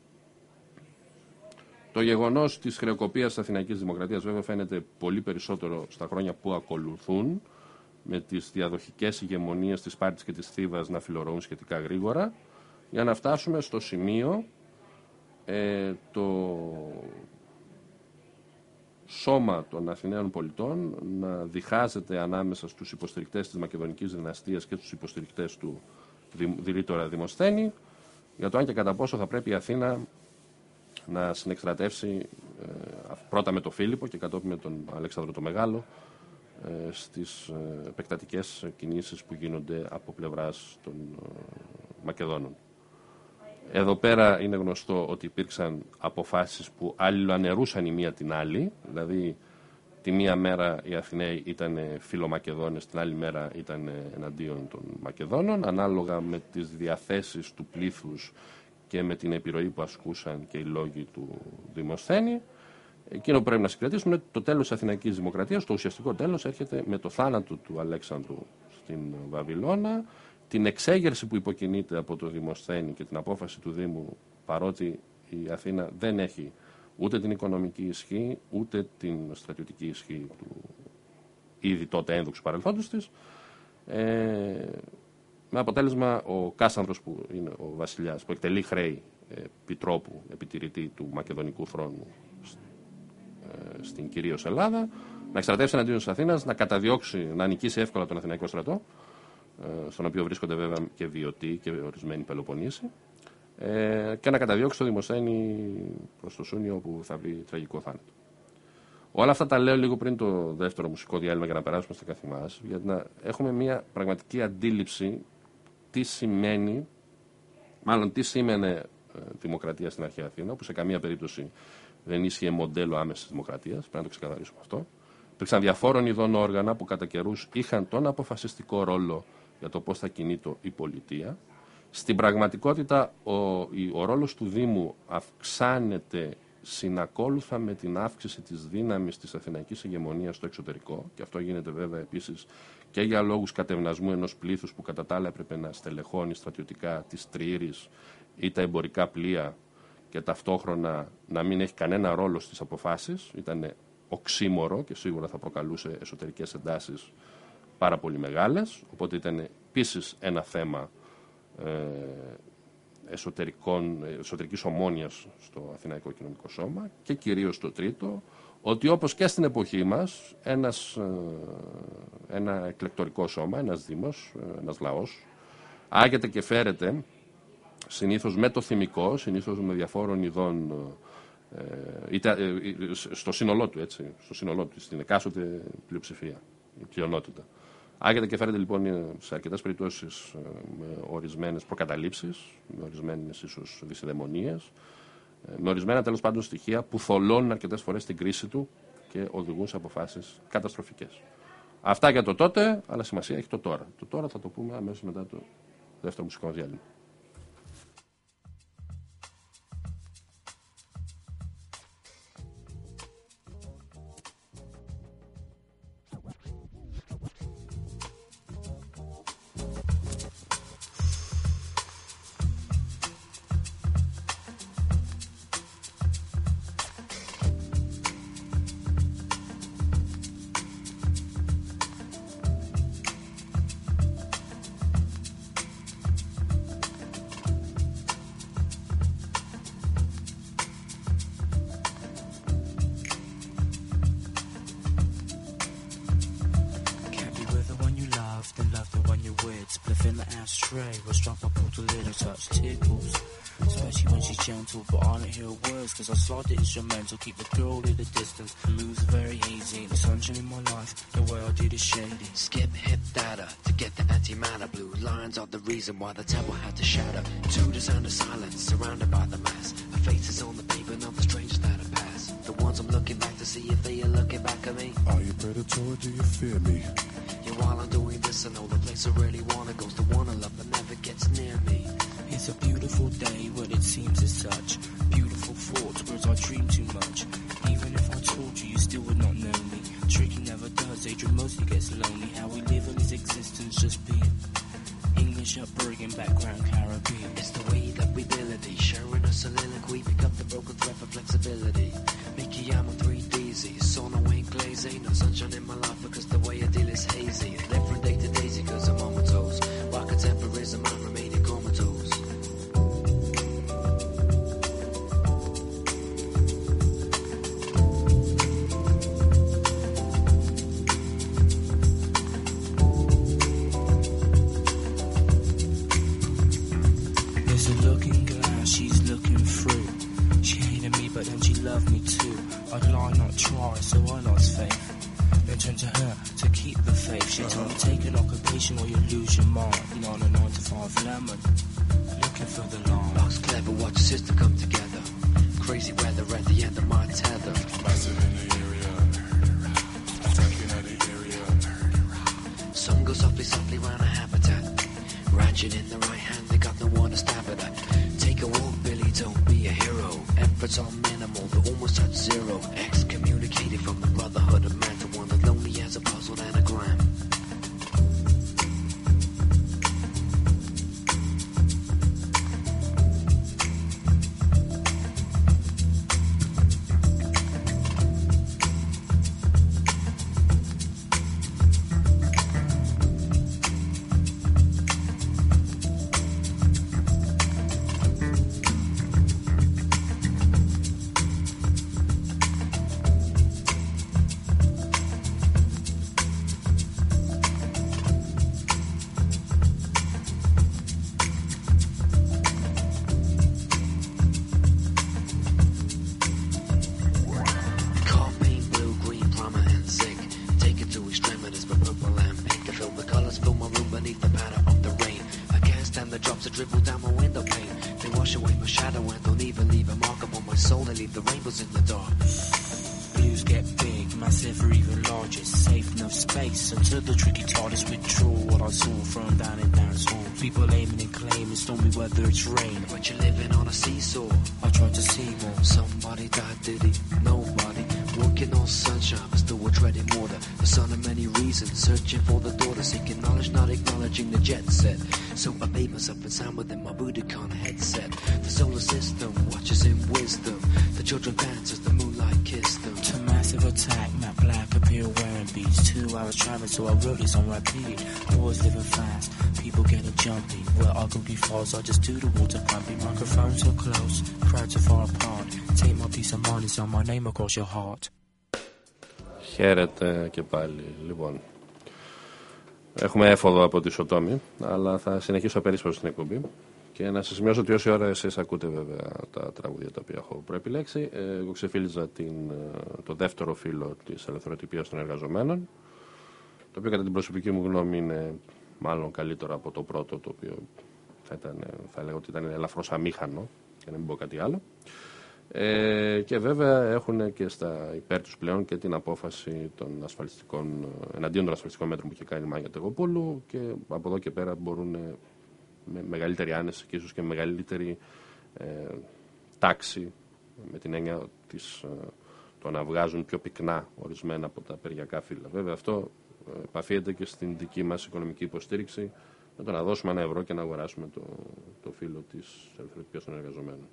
Το γεγονός της χρεοκοπίας της Αθηναϊκής Δημοκρατίας βέβαια φαίνεται πολύ περισσότερο στα χρόνια που ακολουθούν, με τις διαδοχικές ηγεμονίες της Σπάρτης και της Θήβας να φιλορροούν σχετικά γρήγορα, για να φτάσουμε στο σημείο ε, το σώμα των Αθηναίων πολιτών να διχάζεται ανάμεσα στους υποστηρικτές της Μακεδονικής Δυναστείας και στους υποστηρικτές του Δηλήτωρα Δημοσθένη, για το αν και κατά πόσο θα πρέπει η Αθήνα να συνεκστρατεύσει ε, πρώτα με τον Φίλιππο και κατόπιν με τον Αλέξανδρο το Μεγάλο ε, στις ε, επεκτατικές κινήσεις που γίνονται από πλευράς των ε, Μακεδόνων. Εδώ πέρα είναι γνωστό ότι υπήρξαν αποφάσεις που αλληλοαναιρούσαν η μία την άλλη, δηλαδή τη μία μέρα οι Αθηναίοι ήταν φιλομακεδόνες, την άλλη μέρα ήταν εναντίον των Μακεδόνων, ανάλογα με τις διαθέσεις του πλήθους και με την επιρροή που ασκούσαν και οι λόγοι του Δημοσθένη. Εκείνο που πρέπει να συγκρατήσουμε είναι ότι το τέλος της Αθηναϊκής Δημοκρατίας, το ουσιαστικό τέλος, έρχεται με το θάνατο του Αλέξανδρου στην Βαβυλώνα, την εξέγερση που υποκινείται από το Δημοσθένη και την απόφαση του Δήμου, παρότι η Αθήνα δεν έχει ούτε την οικονομική ισχύ, ούτε την στρατιωτική ισχύ του ήδη τότε ένδοξου παρελθόντος της. Ε, με αποτέλεσμα ο Κάσανδρος, που είναι ο βασιλιάς, που εκτελεί χρέη επιτρόπου, επιτηρητή του μακεδονικού θρόνου ε, στην κυρίως Ελλάδα, να εξτρατεύσει εναντίον της Αθήνας, να καταδιώξει, να νικήσει εύκολα τον Αθηναϊκό στρατό, ε, στον οποίο βρίσκονται βέβαια και Βιωτοί και ορισμένοι Πελοποννήσοι, ε, και να καταδιώξει το Δημοσθένη προς το Σούνιο, όπου θα βρει τραγικό θάνατο. Όλα αυτά τα λέω λίγο πριν το δεύτερο μουσικό διάλειμμα για να περάσουμε στα καθημερινά μας, για να έχουμε μια πραγματική αντίληψη τι σημαίνει, μάλλον τι σήμαινε ε, δημοκρατία στην αρχαία Αθήνα, που σε καμία περίπτωση δεν ίσχυε μοντέλο άμεσης δημοκρατίας, πρέπει να το ξεκαθαρίσουμε αυτό. Υπήρξαν διαφόρων ειδών όργανα που κατά καιρούς είχαν τον αποφασιστικό ρόλο για το πώς θα κινείται η πολιτεία. Στην πραγματικότητα ο, ο ρόλος του Δήμου αυξάνεται συνακόλουθα με την αύξηση της δύναμης της αθηναϊκής ηγεμονίας στο εξωτερικό, και αυτό γίνεται βέβαια επίσης και για λόγους κατευνασμού ενός πλήθους που κατά τα άλλα έπρεπε να στελεχώνει στρατιωτικά τις τριήρεις ή τα εμπορικά πλοία και ταυτόχρονα να μην έχει κανένα ρόλο στις αποφάσεις. Ήταν οξύμορο και σίγουρα θα προκαλούσε εσωτερικές εντάσεις πάρα πολύ μεγάλες, οπότε ήταν επίσης ένα θέμα ε, εσωτερικών, εσωτερικής ομόνοιας στο Αθηναϊκό Κοινωνικό Σώμα, και κυρίως το τρίτο, ότι όπως και στην εποχή μας ένας, ένα εκλεκτορικό σώμα, ένας δήμος, ένας λαός, άγεται και φέρεται συνήθως με το θυμικό, συνήθως με διαφόρων ειδών, είτε, στο σύνολό του, έτσι, στο σύνολό του, στην εκάστοτε πλειοψηφία, η πλειονότητα. Άγεται και φέρεται λοιπόν σε αρκετές περιπτώσεις με ορισμένες προκαταλήψεις, με ορισμένες ίσως δυσιδαιμονίες, με ορισμένα τέλος πάντων στοιχεία που θολώνουν αρκετές φορές την κρίση του και οδηγούν σε αποφάσεις καταστροφικές. Αυτά για το τότε, αλλά σημασία έχει το τώρα. Το τώρα θα το πούμε αμέσως μετά το δεύτερο μουσικό διάλειμμα. But I don't hear words, cause I slide the instrumental, keep the girl at a distance. The mood's very hazy, the sunshine in my life, the way I did is shady. Skip hip data to get the antimatter. Blue lines are the reason why the temple had to shatter. To the sound of silence, surrounded by the mass. The faces on the pavement of the strangers that have passed. The ones I'm looking back to see if they are looking back at me. Are you predatory? Do you fear me? Yeah, while I'm doing this, I know the place I really wanna go's the one I love that never gets near me. It's a beautiful day when it seems as such. Beautiful thoughts, whereas I dream too much. Even if I told you, you still would not know me. Tricky never does, Adrian mostly gets lonely. How we live in his existence, just being English upbringing, background Caribbean. It's the way that we melody, sharing a soliloquy, pick up the broken thread for flexibility. Mickey, I'm on three D Z, sauna ain't glazing, no sunshine in my life because the way I deal is hazy. Live from day to daisy cause I'm on my toes, while contemporaries of mine remaining comatose. So I lost faith, then turned to her to keep the faith. She told me take an occupation or you lose your mind. Not a nine to five lemon, looking for the line. looks clever, watch your sister come together. Crazy weather at the end of my tether. Massive in the area. Attacking at the area. Sun goes softly, softly round a habitat. Ratchet in the right hand, they got no one to stab it at. Take a walk, Billy, don't be a hero. Efforts are minimal, they almost touch zero. Excommunicated from the brotherhood of man to one as lonely as a puzzled anagram. So I wrote this on repeat. Boys living fast, people getting jumpy. Where I could be false, I just do the water pumping. Microphones so close, crowds are far apart. Take my peace of mind, it's on my name across your heart. Χαίρετε και πάλι. Λοιπόν, έχουμε έφοδο από τη Σωτόμη, αλλά θα συνεχίσω απερίσπαση στην εκπομπή. Και να σας σημειώσω ότι όση ώρα εσείς ακούτε βέβαια τα τραγούδια τα οποία έχω προεπιλέξει, εγώ ξεφίλιζα την, το δεύτερο φύλλο της ελευθεροτυπίας των εργαζομένων, το οποίο κατά την προσωπική μου γνώμη είναι μάλλον καλύτερο από το πρώτο, το οποίο θα, ήταν, θα έλεγα ότι ήταν ελαφρώς αμήχανο, για να μην πω κάτι άλλο. Ε, και βέβαια έχουν και στα υπέρ τους πλέον και την απόφαση των ασφαλιστικών, εναντίον των ασφαλιστικών μέτρων που είχε κάνει η Μάγια Τεγοπούλου, και από εδώ και πέρα μπορούν με μεγαλύτερη άνεση και ίσως και με μεγαλύτερη ε, τάξη, με την έννοια της, ε, το να βγάζουν πιο πυκνά ορισμένα από τα απεργιακά φύλλα. Βέβαια αυτό επαφίεται και στην δική μας οικονομική υποστήριξη, με το να δώσουμε ένα ευρώ και να αγοράσουμε το, το φύλλο της ελευθεροτυπίας των εργαζομένων.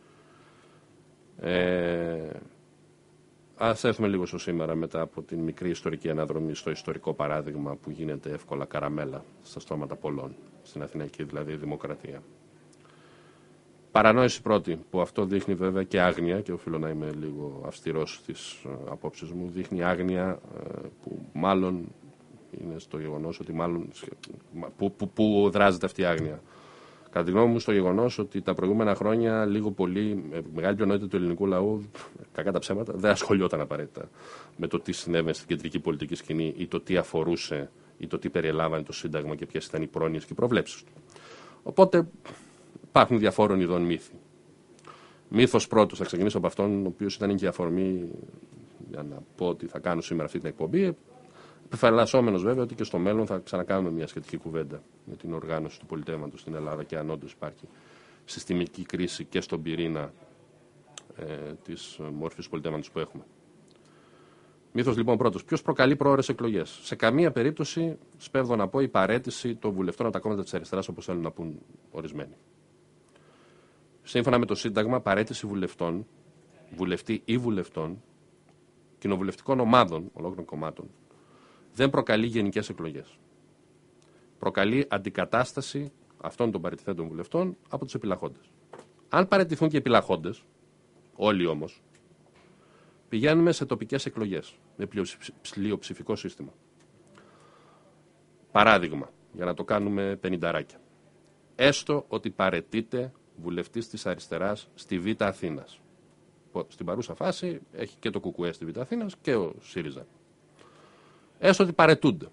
Ε, ας έρθουμε λίγο στο σήμερα, μετά από την μικρή ιστορική αναδρομή στο ιστορικό παράδειγμα που γίνεται εύκολα καραμέλα στα στόματα πολλών, στην Αθηναϊκή δηλαδή δημοκρατία. Παρανόηση πρώτη, που αυτό δείχνει βέβαια και άγνοια, και οφείλω να είμαι λίγο αυστηρός στις απόψεις μου, δείχνει άγνοια που μάλλον είναι στο γεγονός ότι μάλλον που, που, που δράζεται αυτή η άγνοια. Κατά τη γνώμη μου, στο γεγονός ότι τα προηγούμενα χρόνια λίγο πολύ, μεγάλη πλειονότητα του ελληνικού λαού, κακά τα ψέματα, δεν ασχολιόταν απαραίτητα με το τι συνέβαινε στην κεντρική πολιτική σκηνή ή το τι αφορούσε ή το τι περιελάμβανε το Σύνταγμα και ποιες ήταν οι πρόνοιες και οι προβλέψεις του. Οπότε υπάρχουν διαφόρων ειδών μύθοι. Μύθος πρώτος, θα ξεκινήσω από αυτόν, ο οποίος ήταν και η αφορμή για να πω ότι θα κάνω σήμερα αυτή την εκπομπή. Επιφυλασσόμενος βέβαια ότι και στο μέλλον θα ξανακάνουμε μια σχετική κουβέντα με την οργάνωση του πολιτεύματος στην Ελλάδα και αν όντως υπάρχει συστημική κρίση και στον πυρήνα ε, της μόρφης πολιτεύματος που έχουμε. Μύθος λοιπόν πρώτος. Ποιος προκαλεί πρόωρες εκλογές? Σε καμία περίπτωση, σπέβδω να πω, η παραίτηση των βουλευτών από τα κόμματα της αριστεράς, όπως θέλουν να πούν ορισμένοι. Σύμφωνα με το Σύνταγμα, παραίτηση βουλευτών, βουλευτή ή βουλευτών, κοινοβουλευτικών ομάδων, ολόκληρων κομμάτων, δεν προκαλεί γενικές εκλογές. Προκαλεί αντικατάσταση αυτών των παραιτηθέντων βουλευτών από τους επιλαχόντες. Αν παραιτηθούν και επιλαχόντες, όλοι όμως, πηγαίνουμε σε τοπικές εκλογές με πλειοψηφικό σύστημα. Παράδειγμα, για να το κάνουμε πενηνταράκια. Έστω ότι παραιτείται βουλευτής της αριστεράς στη Β' Αθήνας. Στην παρούσα φάση έχει και το ΚΚΕ στη Β' Αθήνας και ο ΣΥΡΙΖΑ. Έστω ότι παραιτούνται.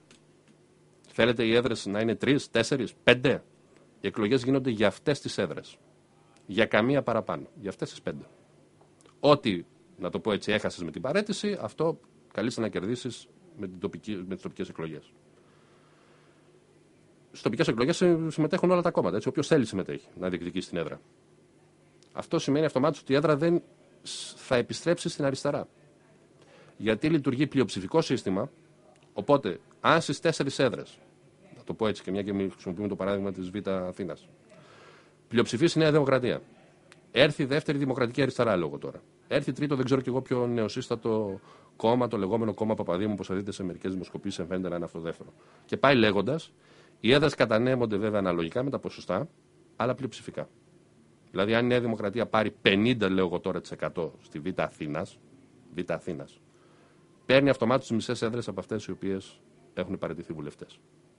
Θέλετε οι έδρες να είναι τρεις, τέσσερις, πέντε? Οι εκλογές γίνονται για αυτές τις έδρες. Για καμία παραπάνω. Για αυτές τις πέντε. Ό,τι, να το πω έτσι, έχασες με την παραίτηση, αυτό καλείσαι να κερδίσεις με, την τοπική, με τις τοπικές εκλογές. Στις τοπικές εκλογές συμμετέχουν όλα τα κόμματα. Έτσι, όποιος θέλει συμμετέχει να διεκδικήσει την έδρα. Αυτό σημαίνει αυτομάτως ότι η έδρα δεν θα επιστρέψει στην αριστερά. Γιατί λειτουργεί πλειοψηφικό σύστημα, οπότε αν στις τέσσερις έδρες, να το πω έτσι και μια και χρησιμοποιούμε το παράδειγμα της Β' Αθήνας, πλειοψηφίσει η Νέα Δημοκρατία, έρθει δεύτερη Δημοκρατική Αριστερά, λόγω τώρα. Έρθει τρίτο, δεν ξέρω κι εγώ ποιο νεοσύστατο κόμμα, το λεγόμενο κόμμα Παπαδήμου, όπως θα δείτε σε μερικές δημοσκοπήσεις, εμφαίνεται να είναι αυτό δεύτερο. Και πάει λέγοντας, οι έδρες κατανέμονται βέβαια αναλογικά με τα ποσοστά, αλλά πλειοψηφικά. Δηλαδή, αν η Νέα Δημοκρατία πάρει πενήντα, λέω εγώ τώρα, της εκατό στη Β' Αθήνας, Β' Αθήνας, παίρνει αυτομάτως τις μισές έδρες από αυτές οι οποίες έχουν παραιτηθεί βουλευτές.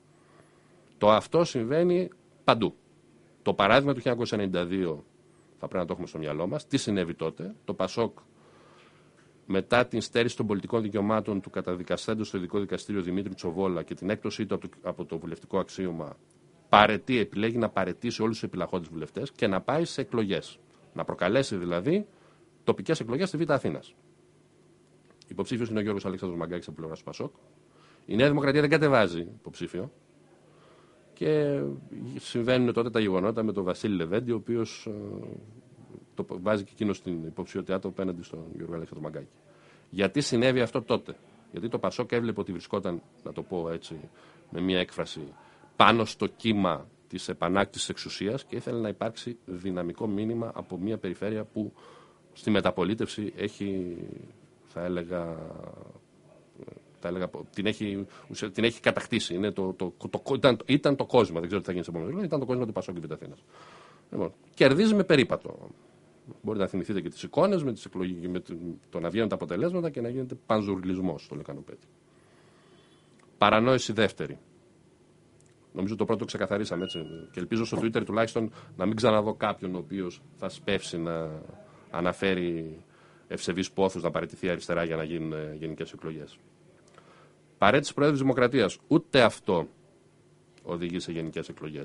Το αυτό συμβαίνει παντού. Το παράδειγμα του χίλια εννιακόσια ενενήντα δύο θα πρέπει να το έχουμε στο μυαλό μας. Τι συνέβη τότε? Το Πασόκ, μετά την στέρηση των πολιτικών δικαιωμάτων του καταδικαστέντος στο ειδικό δικαστήριο Δημήτρη Τσοβόλα και την έκπτωσή του από το βουλευτικό αξίωμα, παρετεί, επιλέγει να παρετήσει όλους τους επιλαχόντες βουλευτές και να πάει σε εκλογές. Να προκαλέσει δηλαδή τοπικές εκλογές στη Β' Αθήνας. Υποψήφιος είναι ο Γιώργος Αλέξανδρος Μαγκάκης από πλευράς του Πασόκ. Η Νέα Δημοκρατία δεν κατεβάζει υποψήφιο. Και συμβαίνουν τότε τα γεγονότα με τον Βασίλη Λεβέντη, ο οποίος ε, το βάζει και εκείνο στην υποψηφιότητά του απέναντι στον Γιώργο Αλέξανδρο Μαγκάκη. Γιατί συνέβη αυτό τότε? Γιατί το Πασόκ έβλεπε ότι βρισκόταν, να το πω έτσι, με μια έκφραση, πάνω στο κύμα της επανάκτησης εξουσίας και ήθελε να υπάρξει δυναμικό μήνυμα από μια περιφέρεια που στη μεταπολίτευση έχει, θα έλεγα, θα έλεγα την, έχει, την έχει κατακτήσει. Είναι το, το, το, το, ήταν, ήταν το κόσμο, δεν ξέρω τι θα γίνει σε επόμενο χρόνο, ήταν το κόσμο του Πασόκ και Β' Αθήνας. Λοιπόν, κερδίζει με περίπατο. Μπορείτε να θυμηθείτε και τις εικόνες με, τις εκλογικές, με το να βγαίνουν τα αποτελέσματα και να γίνεται πανζουρλισμός στο Λεκανοπέδι. Παρανόηση δεύτερη. Νομίζω το πρώτο το ξεκαθαρίσαμε έτσι. Και ελπίζω στο Twitter τουλάχιστον να μην ξαναδώ κάποιον ο οποίος θα σπεύσει να αναφέρει ευσεβείς πόθους να παραιτηθεί αριστερά για να γίνουν γενικές εκλογές. Παρέτηση Προέδρου της Δημοκρατίας. Ούτε αυτό οδηγεί σε γενικές εκλογές.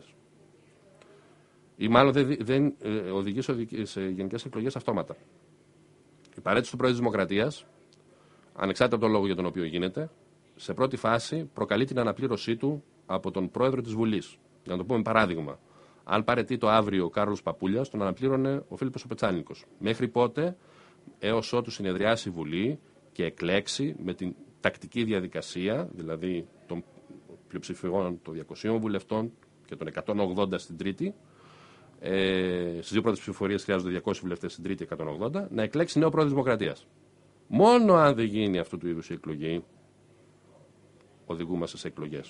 Ή μάλλον δεν, δεν ε, οδηγεί σε γενικές εκλογές αυτόματα. Η παρέτηση του Προέδρου της Δημοκρατίας, ανεξάρτητα από τον λόγο για τον οποίο γίνεται, σε πρώτη φάση προκαλεί την αναπλήρωσή του από τον Πρόεδρο της Βουλής. Για να το πούμε παράδειγμα. Αν παραιτεί το αύριο ο Κάρολος Παπούλιας, τον αναπλήρωνε ο Φίλιππος ο Πετσάνικος. Μέχρι πότε? Έως ότου συνεδριάσει η Βουλή και εκλέξει με την τακτική διαδικασία, δηλαδή των πλειοψηφιών των διακοσίων βουλευτών και των εκατόν ογδόντα στην Τρίτη, ε, στις δύο πρώτες ψηφοφορίες χρειάζονται διακόσιοι βουλευτές στην Τρίτη, εκατόν ογδόντα, να εκλέξει νέο Πρόεδρο της Δημοκρατίας. Μόνο αν δεν γίνει αυτού του είδους η εκλογή, οδηγούμαστε σε εκλογές.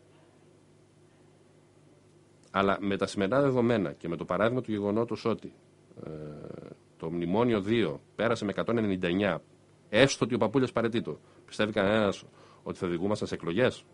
Αλλά με τα σημερινά δεδομένα και με το παράδειγμα του γεγονότος ότι ε, το Μνημόνιο δύο πέρασε με εκατόν ενενήντα εννιά, έστω ότι ο Παπούλιας παραιτείτο, πιστεύει κανένας ότι θα οδηγούμασταν σε εκλογές?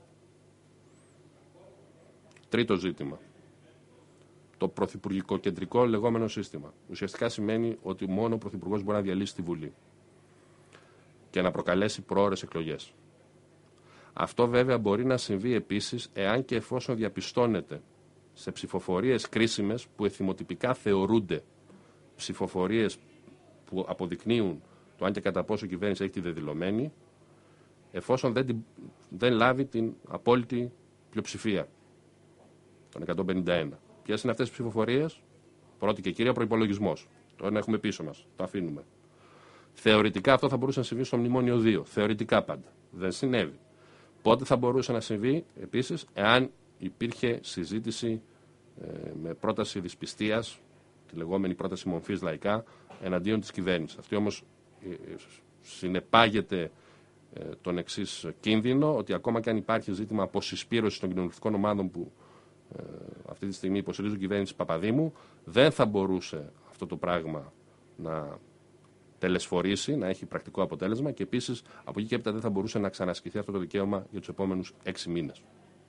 Τρίτο ζήτημα. Το πρωθυπουργικό κεντρικό λεγόμενο σύστημα. Ουσιαστικά σημαίνει ότι μόνο ο πρωθυπουργός μπορεί να διαλύσει τη Βουλή και να προκαλέσει προώρες εκλογές. Αυτό βέβαια μπορεί να συμβεί επίσης εάν και εφόσον διαπιστώνεται σε ψηφοφορίες κρίσιμες που εθιμοτυπικά θεωρούνται ψηφοφορίες που αποδεικνύουν το αν και κατά πόσο η κυβέρνηση έχει τη δεδηλωμένη, εφόσον δεν, δεν λάβει την απόλυτη πλειοψηφία των εκατόν πενήντα ένα. Ποιες είναι αυτές τις ψηφοφορίες? Πρώτη και κύρια, προϋπολογισμός. Το έχουμε πίσω μας. Το αφήνουμε. Θεωρητικά αυτό θα μπορούσε να συμβεί στο Μνημόνιο δύο. Θεωρητικά πάντα. Δεν συνέβη. Πότε θα μπορούσε να συμβεί επίσης? Εάν υπήρχε συζήτηση ε, με πρόταση δυσπιστίας, τη λεγόμενη πρόταση μομφής λαϊκά, εναντίον της κυβέρνησης. Αυτή όμως ε, συνεπάγεται ε, τον εξής κίνδυνο, ότι ακόμα και αν υπάρχει ζήτημα αποσυσπήρωσης των κοινωνιστικών ομάδων που ε, αυτή τη στιγμή υποστηρίζουν κυβέρνηση Παπαδήμου, δεν θα μπορούσε αυτό το πράγμα να τελεσφορήσει, να έχει πρακτικό αποτέλεσμα και επίσης από εκεί και έπειτα δεν θα μπορούσε να ξανασκηθεί αυτό το δικαίωμα για τους επόμενους έξι μήνες.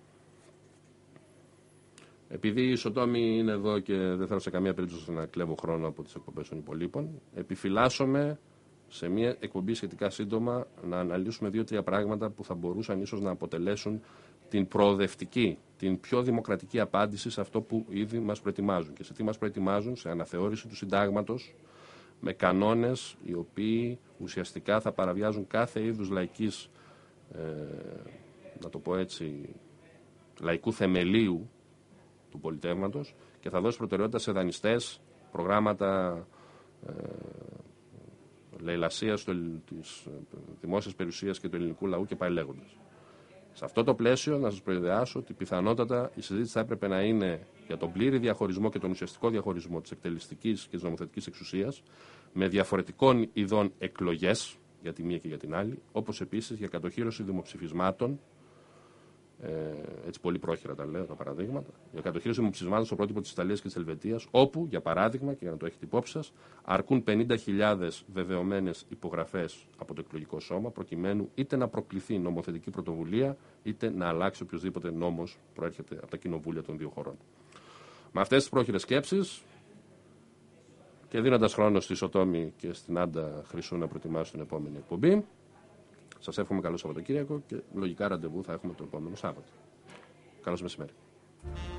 Επειδή η Ισοτόμη είναι εδώ και δεν θέλω σε καμία περίπτωση να κλέβω χρόνο από τις εκπομπές των υπολείπων, επιφυλάσσομαι σε μια εκπομπή σχετικά σύντομα να αναλύσουμε δύο-τρία πράγματα που θα μπορούσαν ίσως να αποτελέσουν την προοδευτική, την πιο δημοκρατική απάντηση σε αυτό που ήδη μας προετοιμάζουν. Και σε τι μας προετοιμάζουν? Σε αναθεώρηση του συντάγματος με κανόνες οι οποίοι ουσιαστικά θα παραβιάζουν κάθε είδους λαϊκής, ε, να το πω έτσι, λαϊκού θεμελίου του πολιτεύματος και θα δώσει προτεραιότητα σε δανειστές, προγράμματα ε, λαιλασίας της δημόσιας περιουσίας και του ελληνικού λαού και πάει λέγοντας. Σε αυτό το πλαίσιο, να σας προειδεάσω ότι πιθανότατα η συζήτηση θα έπρεπε να είναι για τον πλήρη διαχωρισμό και τον ουσιαστικό διαχωρισμό της εκτελεστικής και της νομοθετικής εξουσίας, με διαφορετικών ειδών εκλογές για τη μία και για την άλλη, όπως επίσης για κατοχύρωση δημοψηφισμάτων. Ε, έτσι πολύ πρόχειρα τα λέω τα παραδείγματα, για κατοχήρωση δημοψηφισμάτων στο πρότυπο της Ιταλίας και της Ελβετίας, όπου, για παράδειγμα, και για να το έχετε υπόψη σας, αρκούν πενήντα χιλιάδες βεβαιωμένες υπογραφές από το εκλογικό σώμα, προκειμένου είτε να προκληθεί νομοθετική πρωτοβουλία, είτε να αλλάξει οποιοδήποτε νόμος προέρχεται από τα κοινοβούλια των δύο χωρών. Με αυτές τις πρόχειρες σκέψεις και δίνοντας χρόνο στη Σωτόμη και στην Άντα Χρυσού να προετοιμάσουν την επόμενη εκπομπή, σας εύχομαι καλό Σαββατοκύριακο και λογικά ραντεβού θα έχουμε το επόμενο Σάββατο. Καλώς μεσημέρι.